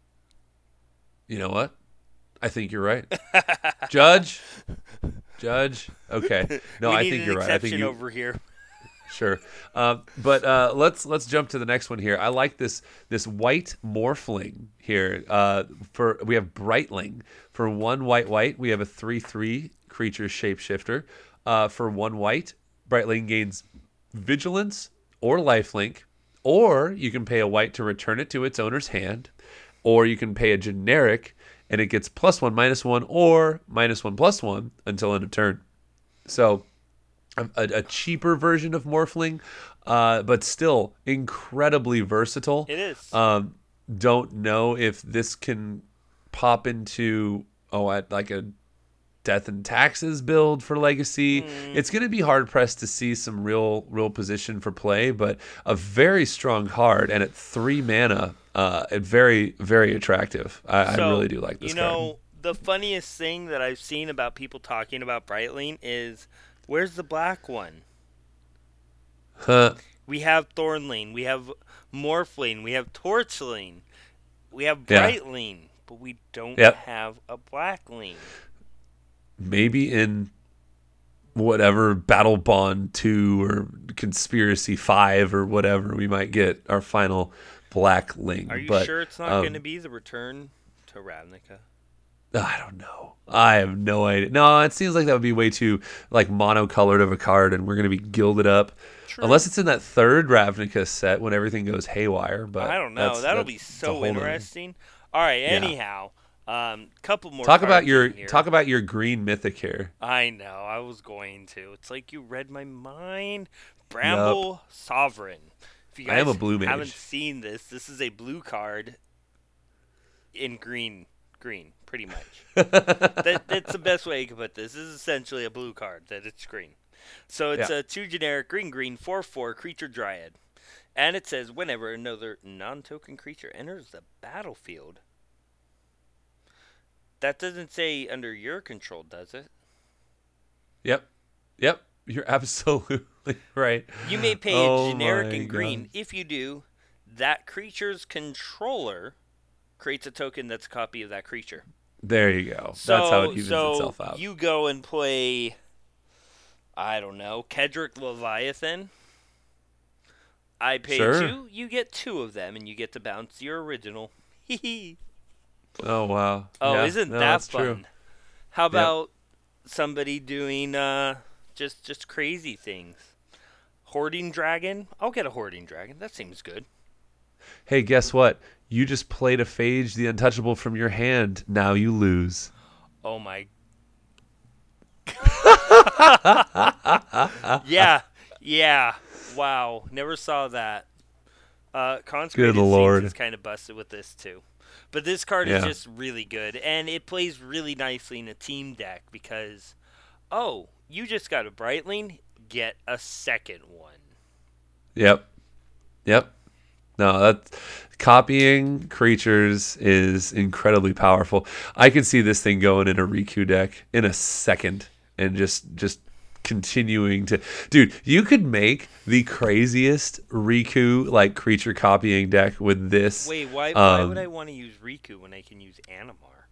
You know what? I think you're right, Judge. Judge. Okay. No, we I need think an you're right. I exception think you. over here. Sure, um, but uh, let's let's jump to the next one here. I like this this white morphling here. Uh, for we have Brightling for one white white. We have a three three creature shapeshifter. Uh, for one white, Brightling gains vigilance or lifelink, or you can pay a white to return it to its owner's hand, or you can pay a generic and it gets plus one minus one or minus one plus one until end of turn. So. A, a cheaper version of Morphling, uh, but still incredibly versatile. It is. Um, don't know if this can pop into oh at like a Death and Taxes build for Legacy. Mm. It's going to be hard pressed to see some real real position for play, but a very strong card and at three mana, uh, it very very attractive. I, So, I really do like this You card. know, the funniest thing that I've seen about people talking about Brightling is, where's the black one? Huh. We have Thornling, we have Morphling, we have Torchling, we have Yeah. Brightling, but we don't Yep. have a Blackling. Maybe in whatever Battle Bond two or Conspiracy five or whatever, we might get our final Black Ling. Are you but, sure it's not um, going to be the return to Ravnica? I don't know. I have no idea. No, it seems like that would be way too like monocolored of a card, and we're going to be gilded up. True. Unless it's in that third Ravnica set when everything goes haywire. But I don't know. that's- That'll that's be a so whole nother- interesting. All right. Anyhow, um, couple more. Talk about cards your in here. talk about your green mythic here. I know. I was going to. It's like you read my mind. Bramble Sovereign. If you I guys am a blue mage. haven't seen this, this is a blue card in green. Green, pretty much. that, that's the best way you can put this. This is essentially a blue card that it's green. So it's Yeah. a two generic green green four four creature dryad, and it says whenever another non-token creature enters the battlefield. That doesn't say under your control, does it? Yep. Yep. You're absolutely right. You may pay Oh a generic my in green. God. If you do, that creature's controller creates a token that's a copy of that creature. There you go. So, That's how it evens so itself out. you go and play, I don't know, Kedrick Leviathan. I pay Sure. two, you get two of them, and you get to bounce your original. Hee Oh wow. Oh, Yeah, isn't no, that that's fun? true. How about somebody doing uh, just just crazy things? Hoarding Dragon? I'll get a Hoarding Dragon. That seems good. Hey, guess what? You just played a Phage the Untouchable from your hand. Now you lose. Oh my. yeah, yeah. Wow, never saw that. Uh, Consecrated Lord. Saints is kind of busted with this too. But this card Yeah. is just really good, and it plays really nicely in a team deck because, oh, you just got a Brightling, get a second one. Yep. Yep. No, that copying creatures is incredibly powerful. I could see this thing going in a Riku deck in a second and just just continuing to dude, you could make the craziest Riku like creature copying deck with this. Wait, why um, why would I want to use Riku when I can use Animar?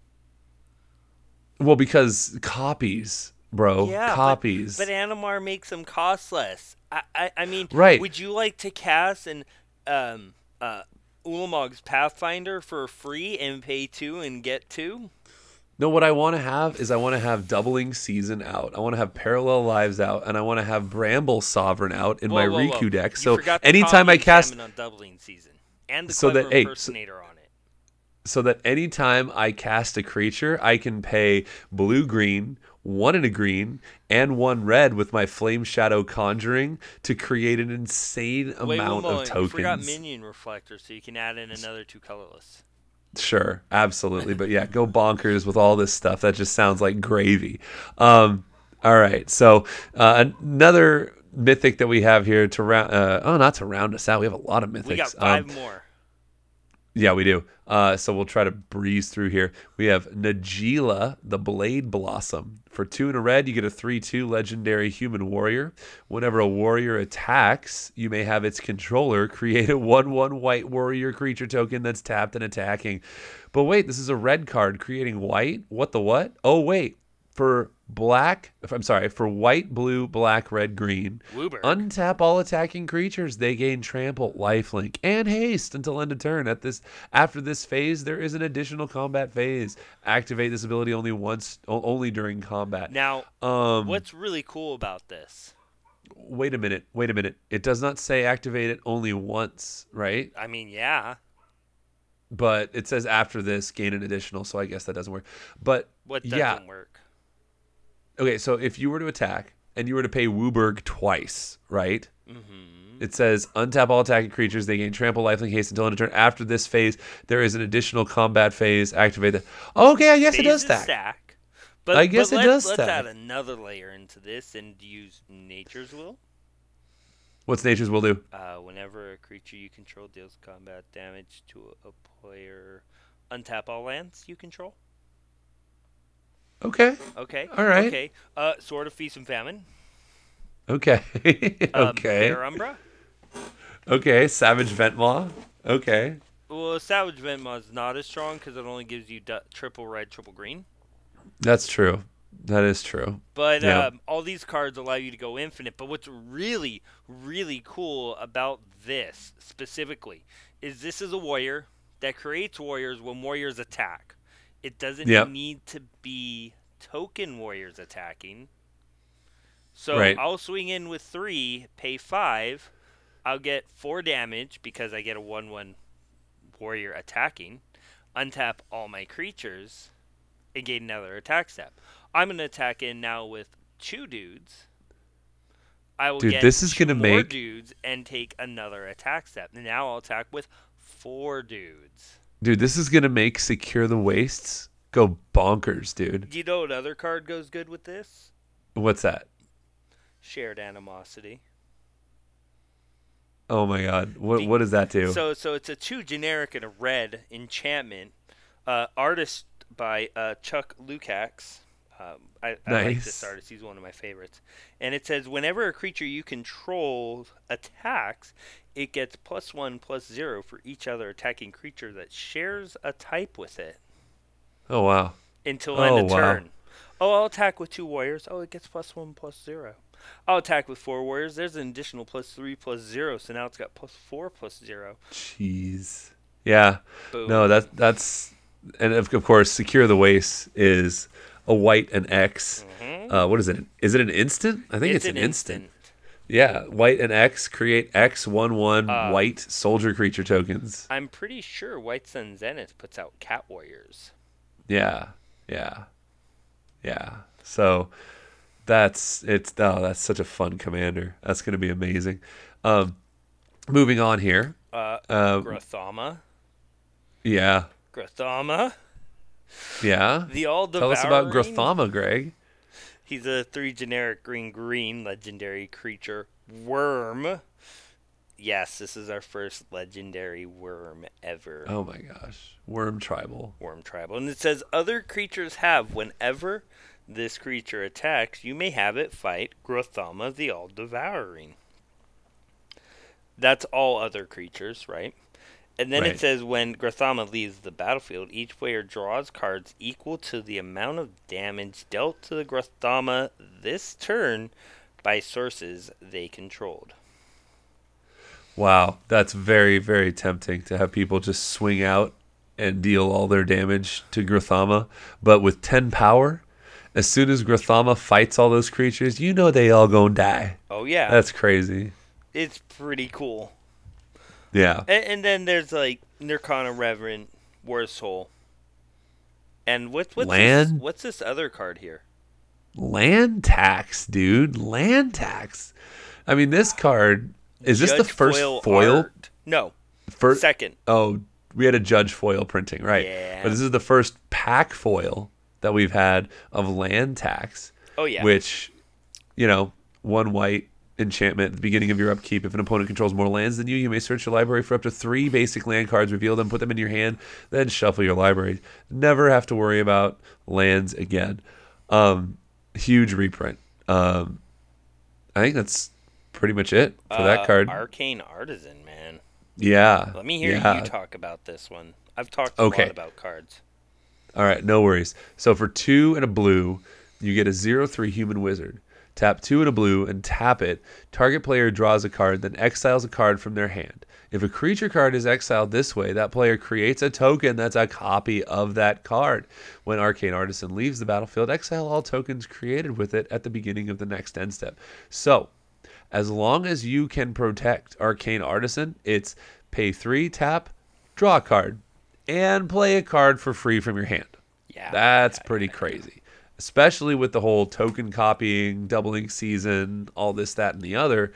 Well, because copies, bro. Yeah, copies. But, but Animar makes them cost less. I, I, I mean, Right. would you like to cast an um uh Ulamog's Pathfinder for free and pay two and get two? No, what I want to have is I want to have Doubling Season out. I want to have Parallel Lives out, and I want to have Bramble Sovereign out in Whoa, my whoa, whoa. Riku deck. You So forgot the anytime I Common cast, Enchantment on Doubling Season and the So Clever that- hey, so- Impersonator on it. so that anytime I cast a creature, I can pay blue green, one in a green, and one red with my Flame Shadow Conjuring to create an insane Wait, amount one of moment. You tokens. forgot Minion Reflector, so you can add in another two colorless. Sure, absolutely. But yeah, go bonkers with all this stuff. That just sounds like gravy. Um, all right. So uh, another mythic that we have here to round, uh, oh, not to round us out. We have a lot of mythics. We got five Um, more. Yeah, we do. Uh, so we'll try to breeze through here. We have Najila, the Blade Blossom. For two and a red, you get a three two legendary human warrior. Whenever a warrior attacks, you may have its controller create a one one white warrior creature token that's tapped and attacking. But wait, this is a red card creating white? What the what? Oh, wait. For black, I'm sorry, for white, blue, black, red, green, Wooburg. untap all attacking creatures. They gain trample, lifelink, and haste until end of turn. At this, after this phase, there is an additional combat phase. Activate this ability only once, o- only during combat. Now, Um, what's really cool about this? Wait a minute. Wait a minute. It does not say activate it only once, right? I mean, yeah. But it says after this, gain an additional. So I guess that doesn't work. But What doesn't yeah. work? Okay, so if you were to attack and you were to pay Wooburg twice, right? Mm-hmm. It says untap all attacking creatures. They gain trample, lifelink, haste until end of turn. After this phase, there is an additional combat phase. Activate that. Okay, I guess it does Phases stack. But, I guess but it let, does Let's stack. add another layer into this and use Nature's Will. What's Nature's Will do? Uh, whenever a creature you control deals combat damage to a player, untap all lands you control. Okay. Okay. All right. Okay. Uh, Sword of Feast and Famine. Okay. Um, okay. Bear Umbra. Okay. Savage Ventmaw. Okay. Well, Savage Ventmaw is not as strong because it only gives you du- triple red, triple green. That's true. That is true. But Yeah. um, all these cards allow you to go infinite. But what's really, really cool about this specifically is this is a warrior that creates warriors when warriors attack. It doesn't Yep. need to be token warriors attacking. So Right. I'll swing in with three, pay five. I'll get four damage because I get a one one warrior attacking. Untap all my creatures and gain another attack step. I'm going to attack in now with two dudes. I will Dude, get this is two gonna more make- dudes and take another attack step. And now I'll attack with four dudes. Dude, this is going to make Secure the Wastes go bonkers, dude. Do you know what other card goes good with this? What's that? Shared Animosity. Oh my god. What Be- what does that do? So so it's a two generic and a red enchantment. Uh, artist by uh, Chuck Lukacs. Um, I, I like Nice. this artist. He's one of my favorites. And it says whenever a creature you control attacks, it gets plus one plus zero for each other attacking creature that shares a type with it Oh wow. until Oh, end of wow. turn. Oh, I'll attack with two warriors. Oh, it gets plus one plus zero. I'll attack with four warriors. There's an additional plus three plus zero, so now it's got plus four plus zero. Jeez. Yeah. Boom. No, that that's and of, of course Secure the Waste is a white and X. Mhm. Uh, what is it? Is it an instant? I think it's, an, instant. Yeah, white and X create X one one Uh, white soldier creature tokens. I'm pretty sure White Sun Zenith puts out Cat Warriors. Yeah, yeah, yeah. So that's it's oh, that's such a fun commander. That's going to be amazing. Um, moving on here, Uh, Uh, Grothama. yeah, Grothama. yeah. The all Tell us about devouring. Grothama, Greg. He's a three generic green green legendary creature. Worm. Yes, this is our first legendary worm ever. Oh my gosh, Worm Tribal. Worm tribal. And it says other creatures have whenever this creature attacks, you may have it fight Grothama the all devouring. That's all other creatures, right? And then Right. it says when Grothama leaves the battlefield, each player draws cards equal to the amount of damage dealt to the Grothama this turn by sources they controlled. Wow, that's very, very tempting to have people just swing out and deal all their damage to Grothama. But with ten power, as soon as Grothama fights all those creatures, you know they all gonna die. Oh yeah, That's crazy. it's pretty cool. Yeah. And, and then there's like Nirkana Reverend, War's Soul, and what's what's this, Land? what's this other card here? Land tax, dude. Land tax. I mean, this card, is this the Judge first foil? foil? art. No, First, second. oh, we had a Judge foil printing, right? Yeah. But this is the first pack foil that we've had of land tax. Oh yeah. Which, you know, one white enchantment at the beginning of your upkeep. If an opponent controls more lands than you, you may search your library for up to three basic land cards, reveal them, put them in your hand, then shuffle your library. Never have to worry about lands again. Um, huge reprint. Um, I think that's pretty much it for Uh, that card. Arcane Artisan, man. Yeah. Let me hear yeah. you talk about this one. I've talked a Okay. lot about cards. All right, no worries. So for two and a blue, you get a zero three human wizard. Tap two and a blue and tap it. Target player draws a card, then exiles a card from their hand. If a creature card is exiled this way, that player creates a token that's a copy of that card. When Arcane Artisan leaves the battlefield, exile all tokens created with it at the beginning of the next end step. So, as long as you can protect Arcane Artisan, it's pay three, tap, draw a card, and play a card for free from your hand. Yeah. That's yeah, pretty yeah. crazy. Especially with the whole token copying, doubling season, all this, that, and the other.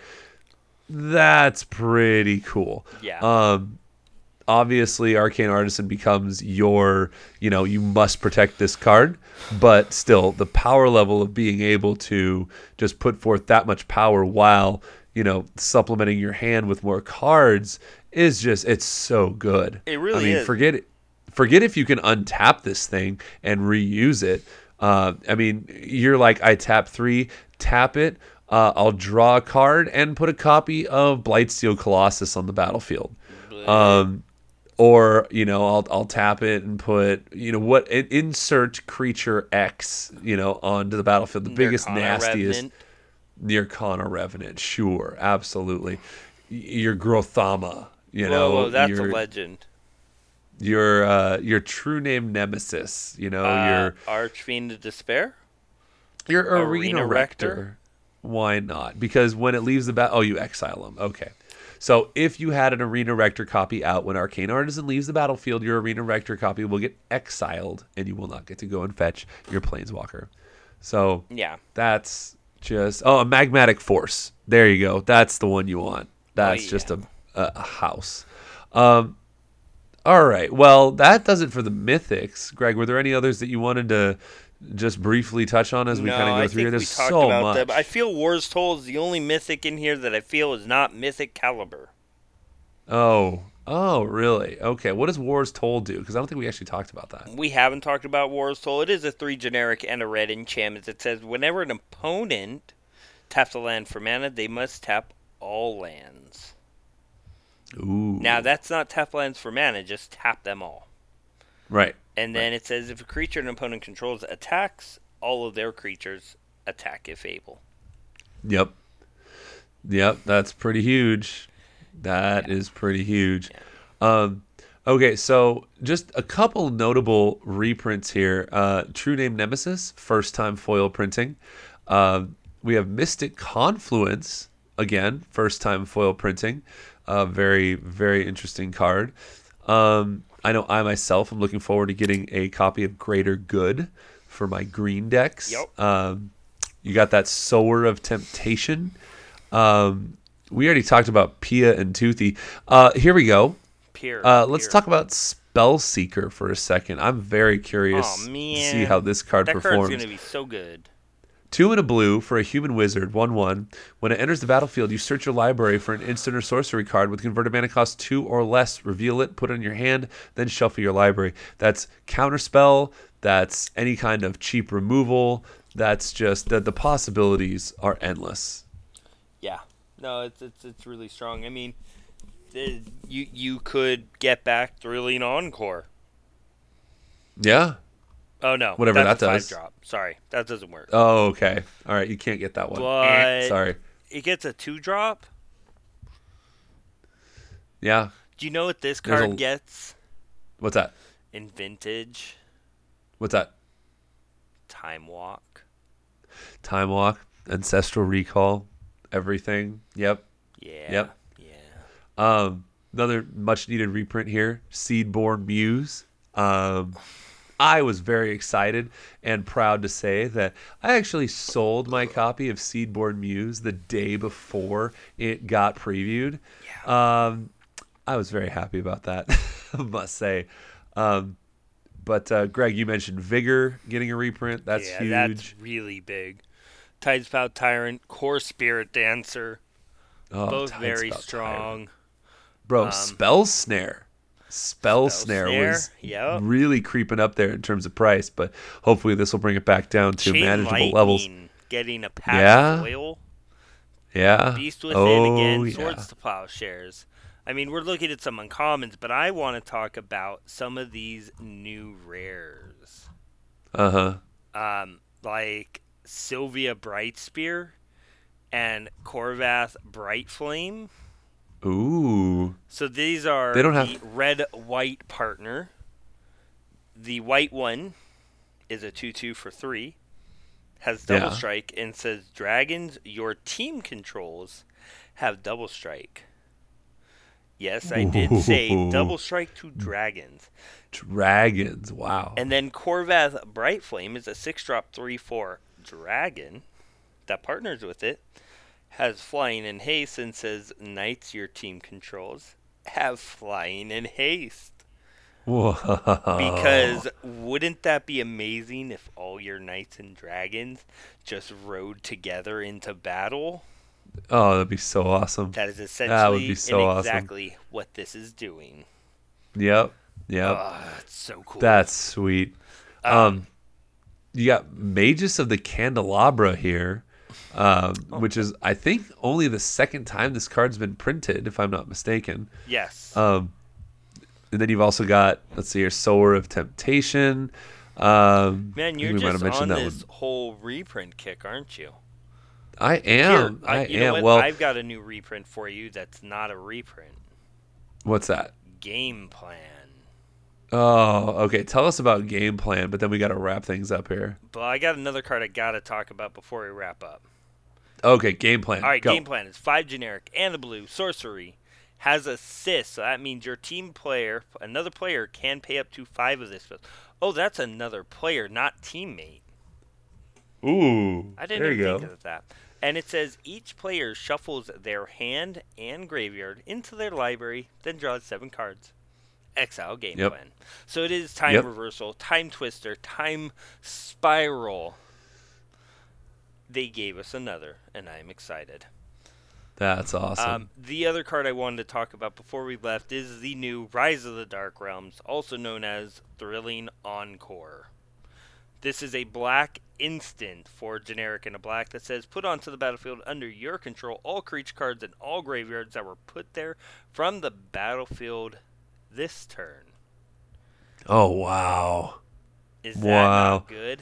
That's pretty cool. Yeah. Um, obviously, Arcane Artisan becomes your, you know, you must protect this card. But still, the power level of being able to just put forth that much power while, you know, supplementing your hand with more cards is just, it's so good. It really I mean, is. forget it. Forget if you can untap this thing and reuse it. Uh, I mean, you're like, I tap three, tap it, uh, I'll draw a card and put a copy of Blightsteel Colossus on the battlefield. Um, or, you know, I'll I'll tap it and put, you know, what insert creature X, you know, onto the battlefield. The biggest, Nirkana nastiest. Revenant. Nirkana Revenant, sure, absolutely. Y- Your Grothama, you Whoa, know, whoa, that's your, a legend. your uh, your true name Nemesis, you know, Uh, your Archfiend of Despair? your Arena, Arena Rector. Rector? Why not? Because when it leaves the bat, oh, you exile them. Okay. So if you had an Arena Rector copy out when Arcane Artisan leaves the battlefield, your Arena Rector copy will get exiled, and you will not get to go and fetch your Planeswalker. So Yeah. that's just oh, a Magmatic Force. There you go. That's the one you want. That's yeah. just a, a a house. Um, all right. Well, that does it for the mythics. Greg, were there any others that you wanted to just briefly touch on as we no, kind of go I through here? think we There's talked so about much. them. I feel War's Toll is the only mythic in here that I feel is not Mythic Caliber. Oh, oh, really? Okay. What does War's Toll do? Because I don't think we actually talked about that. We haven't talked about War's Toll. It is a three generic and a red enchantment. It says whenever an opponent taps a land for mana, they must tap all lands. Ooh. Now, that's not tap lands for mana, just tap them all. Right. And then it says if a creature an opponent controls attacks, all of their creatures attack if able. Yep. Yep. That's pretty huge. That is pretty huge. Um, okay, so just a couple notable reprints here. Uh, True Name Nemesis, first time foil printing. Um, we have Mystic Confluence, again, first time foil printing. Uh, very, very interesting card. Um, I know I myself am looking forward to getting a copy of Greater Good for my green decks. Yep. Um, you got that Sower of Temptation. Um, we already talked about Pia and Toothy. Uh, here we go. Pure. Uh, let's pure. talk about Spellseeker for a second. I'm very Oh curious man, to see how this card that performs. card's gonna be so good. Two and a blue for a human wizard, one one. When it enters the battlefield, you search your library for an instant or sorcery card with converted mana cost two or less. Reveal it, put it in your hand, then shuffle your library. That's counterspell. That's any kind of cheap removal. That's just that the possibilities are endless. Yeah. No, it's it's it's really strong. I mean, the, you you could get back Thrilling Encore. Yeah. Oh no, Whatever that's that a does. Five drop. Sorry, that doesn't work. Oh, okay. All right, you can't get that one. But Sorry. it gets a two drop. Yeah. Do you know what this There's card a- gets What's that? in Vintage? What's that? Time Walk. Time Walk, Ancestral Recall, everything. Yep. Yeah. Yep. Yeah. Um, another much needed reprint here, Seedborn Muse. Um, I was very excited and proud to say that I actually sold my copy of Seedborn Muse the day before it got previewed. Yeah. Um, I was very happy about that, I must say. Um, but uh, Greg, you mentioned Vigor getting a reprint. That's yeah, huge. That's really big. Tidespout Tyrant, Core Spirit Dancer, Oh, both Tidespout very Tyrant. strong. Bro, Um, Spell Snare. Spell, Spell Snare, Snare, was yep. really creeping up there in terms of price, but hopefully this will bring it back down to Chain manageable Lightning, levels. getting a pack Yeah. foil. Yeah. Beast Within oh, again, yeah. Swords to Plowshares. I mean, we're looking at some uncommons, but I want to talk about some of these new rares. Uh-huh. Um, like Sylvia Brightspear and Corvath Brightflame. Ooh. So these are They don't the have- red-white partner. The white one is a two two for three. Has double Yeah. strike and says dragons your team controls have double strike. Yes, I did say Ooh. double strike to dragons. Dragons. Wow. And then Corvath Brightflame is a six drop three four dragon that partners with it. Has flying and haste and says knights your team controls have flying and haste. Whoa. Because wouldn't that be amazing if all your knights and dragons just rode together into battle? Oh, that'd be so awesome. That is essentially That would be so and awesome. exactly what this is doing. Yep. Yep. Oh, it's so cool. That's sweet. Um, Um, you got Magus of the Candelabra here, um, Oh. which is, I think, only the second time this card's been printed, if I'm not mistaken. yes. Um, and then you've also got, let's see here, Sower of Temptation. Um, I Man, think you're we might just have mentioned on that this one. whole reprint kick, aren't you? I am. Here, I, you am. know what? Well, I've got a new reprint for you that's not a reprint. what's that? Game Plan. Oh, okay. Tell us about Game Plan, but then we got to wrap things up here. But I got another card I got to talk about before we wrap up. Okay, Game Plan. All right, Go. Game Plan is five generic and a blue sorcery. Has assist, so that means your team player, another player, can pay up to five of this. Oh, that's another player, not teammate. Ooh, I didn't there even you think go. of that. And it says each player shuffles their hand and graveyard into their library, then draws seven cards. Exile Game Yep. Plan. So it is Time Yep. Reversal, Time Twister, Time Spiral. They gave us another, and I'm excited. That's awesome. Um, the other card I wanted to talk about before we left is the new Rise of the Dark Realms, also known as Thrilling Encore. This is a black instant for generic and a black that says put onto the battlefield under your control all creature cards and all graveyards that were put there from the battlefield this turn. oh, wow. Is that Wow. not good?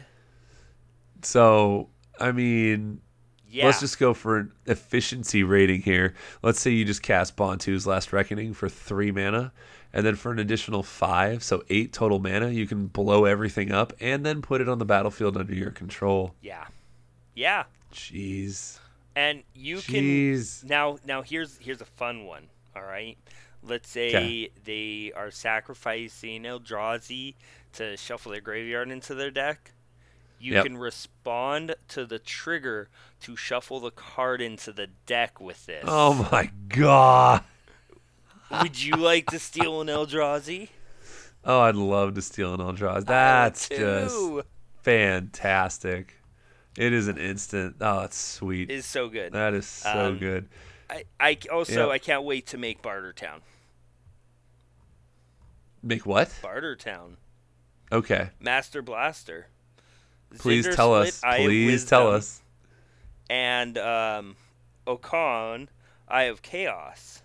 So, I mean, Yeah. let's just go for an efficiency rating here. Let's say you just cast Bontu's Last Reckoning for three mana, and then for an additional five, so eight total mana, you can blow everything up and then put it on the battlefield under your control. Yeah. Yeah. Jeez. And you Jeez. can now now here's here's a fun one, all right? Let's say 'Kay. they are sacrificing Eldrazi to shuffle their graveyard into their deck. You Yep. can respond to the trigger to shuffle the card into the deck with this. Oh my god. Would you like to steal an Eldrazi? Oh, I'd love to steal an Eldrazi. That's I would just too. fantastic. It is an instant. Oh, that's sweet. Is so good. That is so Um, good. I, I also Yep. I can't wait to make Bartertown. Make what? Bartertown. Okay. Master Blaster. Please Cinder tell Split, us. Eye of Please tell Wisdom, us. And um, Okan, Eye of Chaos.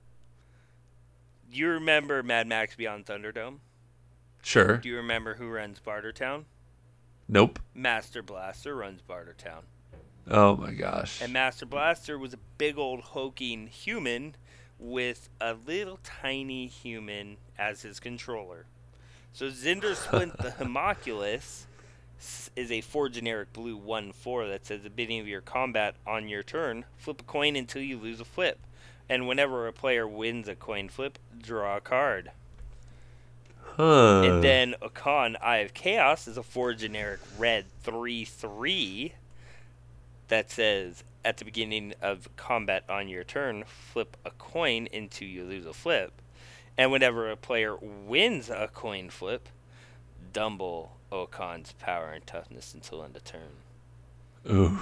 You remember Mad Max Beyond Thunderdome? Sure. Do you remember who runs Bartertown? Nope. Master Blaster runs Bartertown. Oh my gosh. And Master Blaster was a big old hulking human with a little tiny human as his controller. So Cinder Splint the Homunculus s- is a four generic blue one four that says at the beginning of your combat on your turn, flip a coin until you lose a flip. And whenever a player wins a coin flip, draw a card. Huh. And then Okan, Eye of Chaos, is a four generic red three three that says at the beginning of combat on your turn, flip a coin until you lose a flip. And whenever a player wins a coin flip, double Okan's power and toughness until end of turn. Ooh.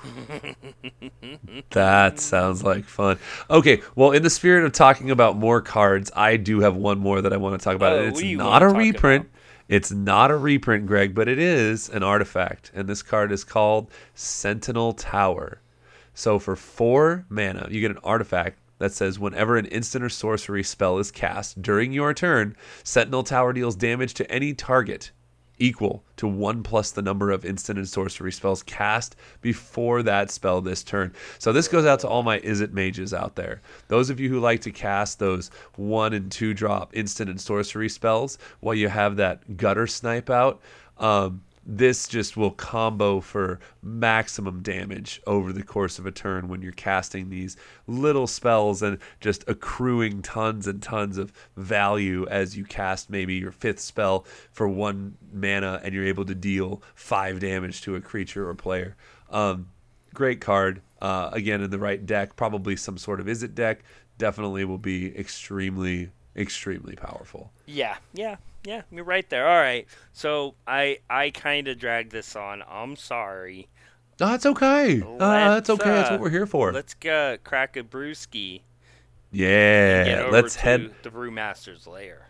That sounds like fun. Okay, well, in the spirit of talking about more cards, I do have one more that I want to talk about. Oh, And what it's do you not a wanna talk reprint. about? It's not a reprint, Greg, but it is an artifact. And this card is called Sentinel Tower. So for four mana, you get an artifact that says whenever an instant or sorcery spell is cast during your turn, Sentinel Tower deals damage to any target equal to one plus the number of instant and sorcery spells cast before that spell this turn. So this goes out to all my Izzet mages out there. Those of you who like to cast those one and two drop instant and sorcery spells while you have that gutter snipe out, um, this just will combo for maximum damage over the course of a turn when you're casting these little spells and just accruing tons and tons of value as you cast maybe your fifth spell for one mana and you're able to deal five damage to a creature or player. Um, great card. Uh, again, in the right deck, probably some sort of Izzet deck, definitely will be extremely, extremely powerful. Yeah, yeah, yeah, you're right there. All right. So I I kind of dragged this on. I'm sorry. No, that's okay. Uh, that's Let's, okay. That's uh, what we're here for. Let's go crack a brewski. Get Yeah, over let's to head. the Brewmaster's lair.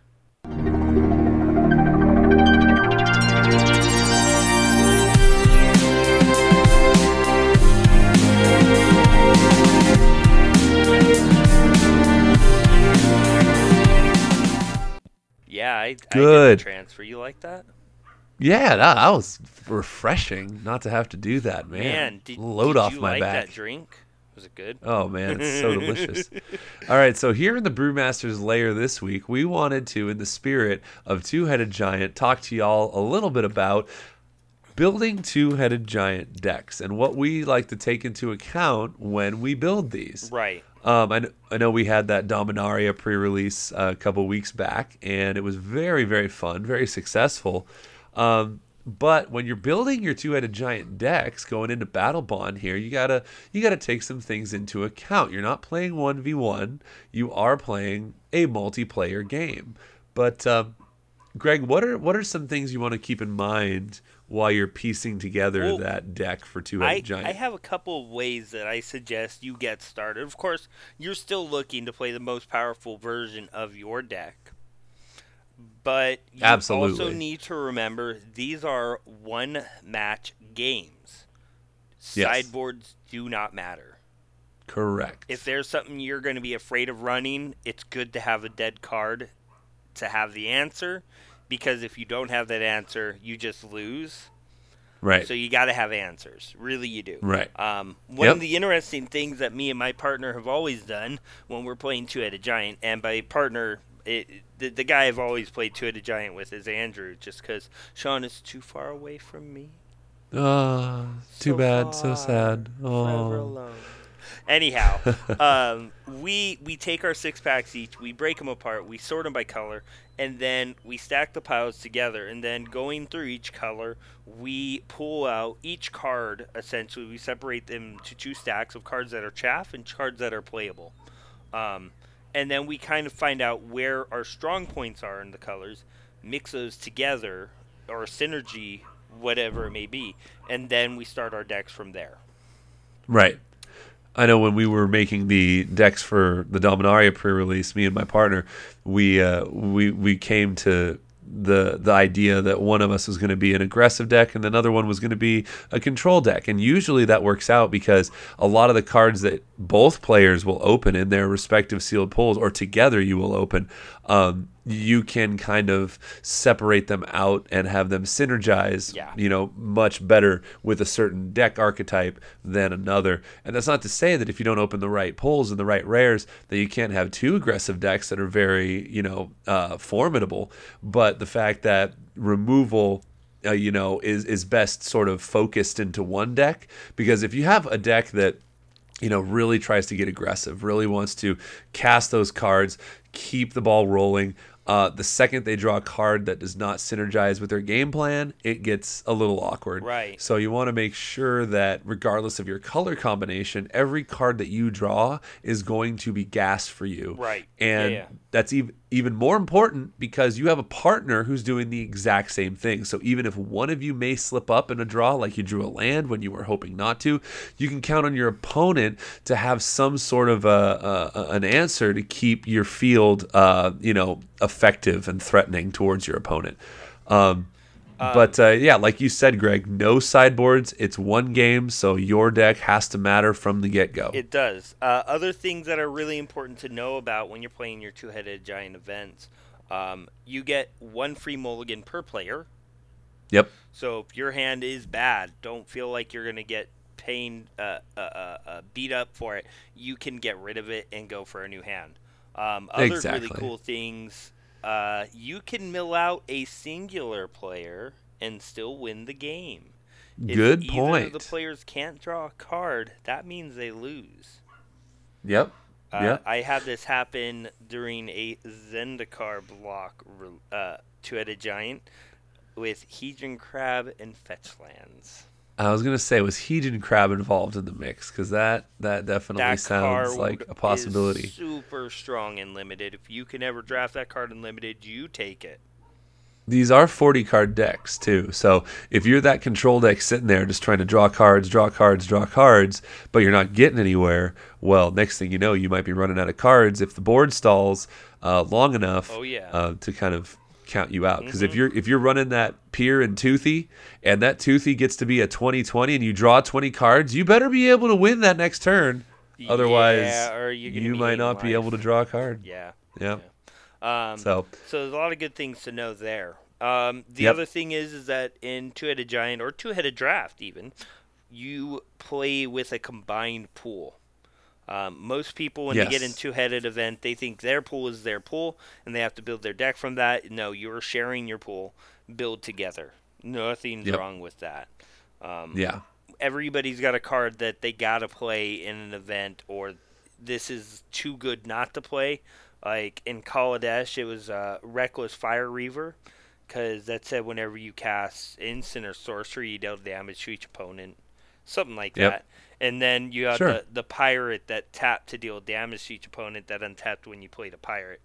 Yeah, I, I did Good. the transfer. You like that? Yeah, that, that was refreshing not to have to do that, man. Man, did, Load did off you my like back. that drink? Was it good? Oh man, it's so delicious. All right, so here in the Brewmaster's Lair this week, we wanted to, in the spirit of Two-Headed Giant, talk to y'all a little bit about building Two-Headed Giant decks and what we like to take into account when we build these. Right. Um, I, kn- I know we had that Dominaria pre-release uh, a couple weeks back, and it was very, very fun, very successful. Um, but when you're building your Two-Headed Giant decks, going into Battle Bond here, you gotta you gotta take some things into account. You're not playing one v one; you are playing a multiplayer game. But uh, Greg, what are what are some things you want to keep in mind while you're piecing together Well, that deck for Two-Headed I, Giant? I have a couple of ways that I suggest you get started. Of course, you're still looking to play the most powerful version of your deck. But you Absolutely. also need to remember these are one-match games. Yes. Sideboards do not matter. Correct. If there's something you're going to be afraid of running, it's good to have a dead card to have the answer. Because if you don't have that answer, you just lose. Right. So you got to have answers. Really, you do. Right. Um, one Yep. of the interesting things that me and my partner have always done when we're playing Two-Headed Giant, and by partner, it, the, the guy I've always played Two-Headed Giant with is Andrew, just because Sean is too far away from me. Ah, too So bad. So far, sad. Forever Oh. alone. Anyhow, um, we we take our six packs each, we break them apart, we sort them by color, and then we stack the piles together. And then going through each color, we pull out each card. Essentially, we separate them to two stacks of cards that are chaff and cards that are playable. Um, and then we kind of find out where our strong points are in the colors, mix those together, or synergy, whatever it may be, and then we start our decks from there. Right. I know when we were making the decks for the Dominaria pre-release, me and my partner, we uh, we we came to the the idea that one of us was going to be an aggressive deck and another one was going to be a control deck. And usually that works out because a lot of the cards that both players will open in their respective sealed pools, or together you will open, um, you can kind of separate them out and have them synergize, Yeah. you know, much better with a certain deck archetype than another. And that's not to say that if you don't open the right pulls and the right rares, that you can't have two aggressive decks that are very, you know, uh, formidable. But the fact that removal, uh, you know, is is best sort of focused into one deck, because if you have a deck that, you know, really tries to get aggressive, really wants to cast those cards, keep the ball rolling. Uh, the second they draw a card that does not synergize with their game plan, it gets a little awkward. Right. So you want to make sure that regardless of your color combination, every card that you draw is going to be gas for you. Right. And Yeah, yeah. that's even even more important because you have a partner who's doing the exact same thing. So even if one of you may slip up in a draw, like you drew a land when you were hoping not to, you can count on your opponent to have some sort of a, a an answer to keep your field, uh, you know, effective and threatening towards your opponent. Um, but uh, yeah, like you said, Greg, no sideboards. It's one game, so your deck has to matter from the get-go. It does. Uh, other things that are really important to know about when you're playing your two-headed giant events, um, you get one free mulligan per player. Yep. So if your hand is bad, don't feel like you're going to get pain, uh, uh, uh, uh, beat up for it. You can get rid of it and go for a new hand. Um, other Exactly. really cool things, uh, you can mill out a singular player and still win the game. If Good either point. of the players can't draw a card, that means they lose. Yep. Uh, Yep. I had this happen during a Zendikar block uh, two-headed giant with Hedron Crab and Fetch Lands. I was gonna say, was Hedron Crab involved in the mix? Because that that definitely That sounds card like a possibility. is super strong in limited. If you can ever draft that card in limited, you take it. These are forty card decks too. So if you're that control deck sitting there just trying to draw cards, draw cards, draw cards, but you're not getting anywhere, well, next thing you know, you might be running out of cards if the board stalls uh, long enough Oh, yeah. uh, to kind of count you out. Because if Mhm. you're if you're running that Pier and Toothy, and that Toothy gets to be a twenty twenty, and you draw twenty cards, you better be able to win that next turn. Otherwise, Yeah, or you're gonna you be might hating not be life. able to draw a card. Yeah. Yeah. Um, So So there's a lot of good things to know there. Um, the Yep. other thing is, is that in two-headed giant or two-headed draft, even you play with a combined pool. Um, most people, when they get Yes. in two-headed event, they think their pool is their pool, and they have to build their deck from that. No, you're sharing your pool. Build together. Nothing's Yep. wrong with that. Um, yeah. Everybody's got a card that they gotta play in an event, or this is too good not to play. Like in Kaladesh, it was uh, Reckless Fire Reaver, because that said whenever you cast instant or sorcery, you deal damage to each opponent, something like Yep. that. And then you have Sure. the the pirate that tapped to deal damage to each opponent, that untapped when you play the pirate.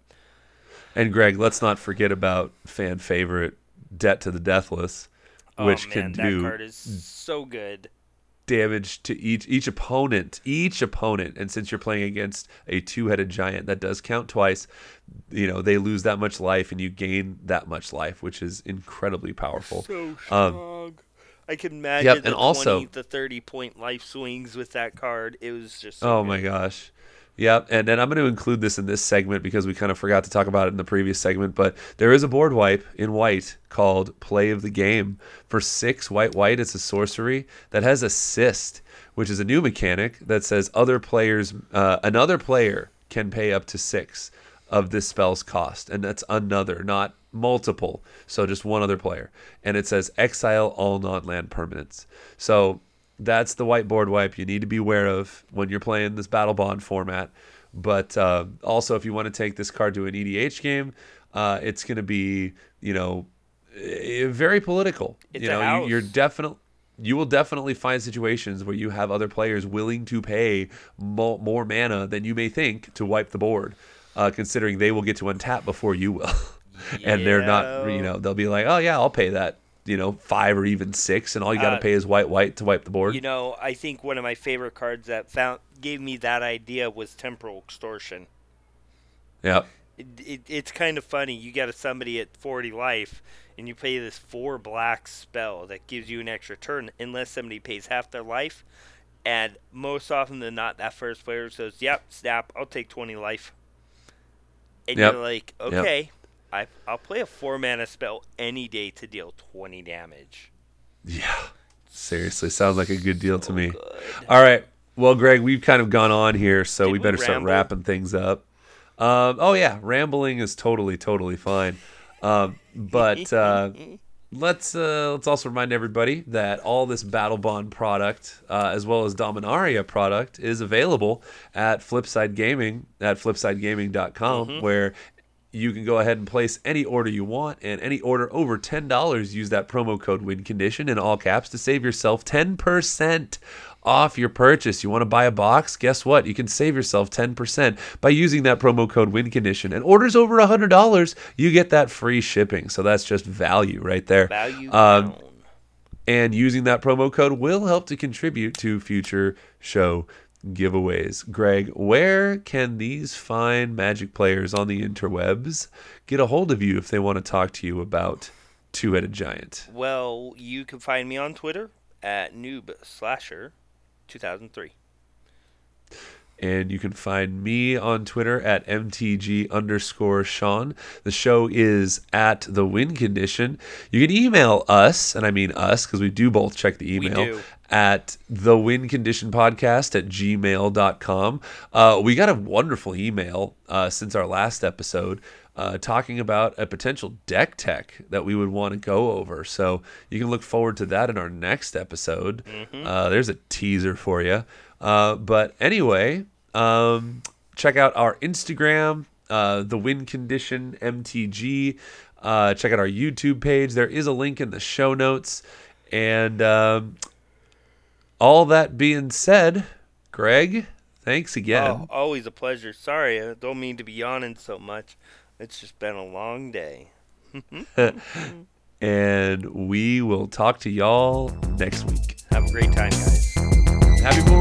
And Greg, let's not forget about fan favorite Debt to the Deathless, which oh, can man, do that card is so good. damage to each each opponent, each opponent. And since you're playing against a two-headed giant, that does count twice. You know, they lose that much life, and you gain that much life, which is incredibly powerful. So Um, strong. I can imagine Yep, the and also- twenty to thirty point life swings with that card. It was just so Oh good. my gosh. Yeah, and then I'm going to include this in this segment because we kind of forgot to talk about it in the previous segment, but there is a board wipe in white called Play of the Game. For six white white, it's a sorcery that has assist, which is a new mechanic that says other players, uh, another player can pay up to six of this spell's cost, and that's another, not multiple, so just one other player. And it says exile all non-land permanents. So that's the whiteboard wipe you need to be aware of when you're playing this Battle Bond format. But uh, also, if you want to take this card to an E D H game, uh, it's going to be, you know, eh, very political. It's you a know, house. you, you're definitely. You will definitely find situations where you have other players willing to pay mo- more mana than you may think to wipe the board, uh, considering they will get to untap before you will. And they're not, you know, they'll be like, oh, yeah, I'll pay that, you know, five or even six, and all you got to Uh, pay is white, white to wipe the board. You know, I think one of my favorite cards that found gave me that idea was Temporal Extortion. Yeah. It, it, it's kind of funny. You got a somebody at forty life, and you play this four black spell that gives you an extra turn unless somebody pays half their life. And most often than not, that first player says, yep, snap, I'll take twenty life. And Yep. you're like, Yep. okay, I, I'll play a four mana spell any day to deal twenty damage. Yeah. Seriously, sounds like a good deal to So me. good. All right. Well, Greg, we've kind of gone on here, so Did we we better start ramble? wrapping things up. Um, oh, yeah. Rambling is totally, totally fine. Um, but uh, let's uh, let's also remind everybody that all this Battle Bond product, uh, as well as Dominaria product, is available at Flipside Gaming at flipside gaming dot com, where you can go ahead and place any order you want, and any order over ten dollars, use that promo code WINCONDITION in all caps to save yourself ten percent off your purchase. You want to buy a box? Guess what? You can save yourself ten percent by using that promo code WINCONDITION. And orders over one hundred dollars, you get that free shipping. So that's just value right there. Value Um, down. and using that promo code will help to contribute to future show giveaways. Greg, where can these fine Magic players on the interwebs get a hold of you if they want to talk to you about Two-Headed Giant? Well, you can find me on Twitter at noob slasher two thousand three. And you can find me on Twitter at M T G underscore Sean. The show is at The Win Condition. You can email us, and I mean us because we do both check the email, do. at the win condition podcast at gmail dot com. Uh, we got a wonderful email uh, since our last episode uh, talking about a potential deck tech that we would want to go over. So you can look forward to that in our next episode. Uh, there's a teaser for you. Uh, but anyway, um, check out our Instagram, uh, the Win Condition M T G. Uh, check out our YouTube page. There is a link in the show notes. And um, all that being said, Greg, thanks again. Oh, always a pleasure. Sorry, I don't mean to be yawning so much. It's just been a long day. And we will talk to y'all next week. Have a great time, guys. Happy Memorial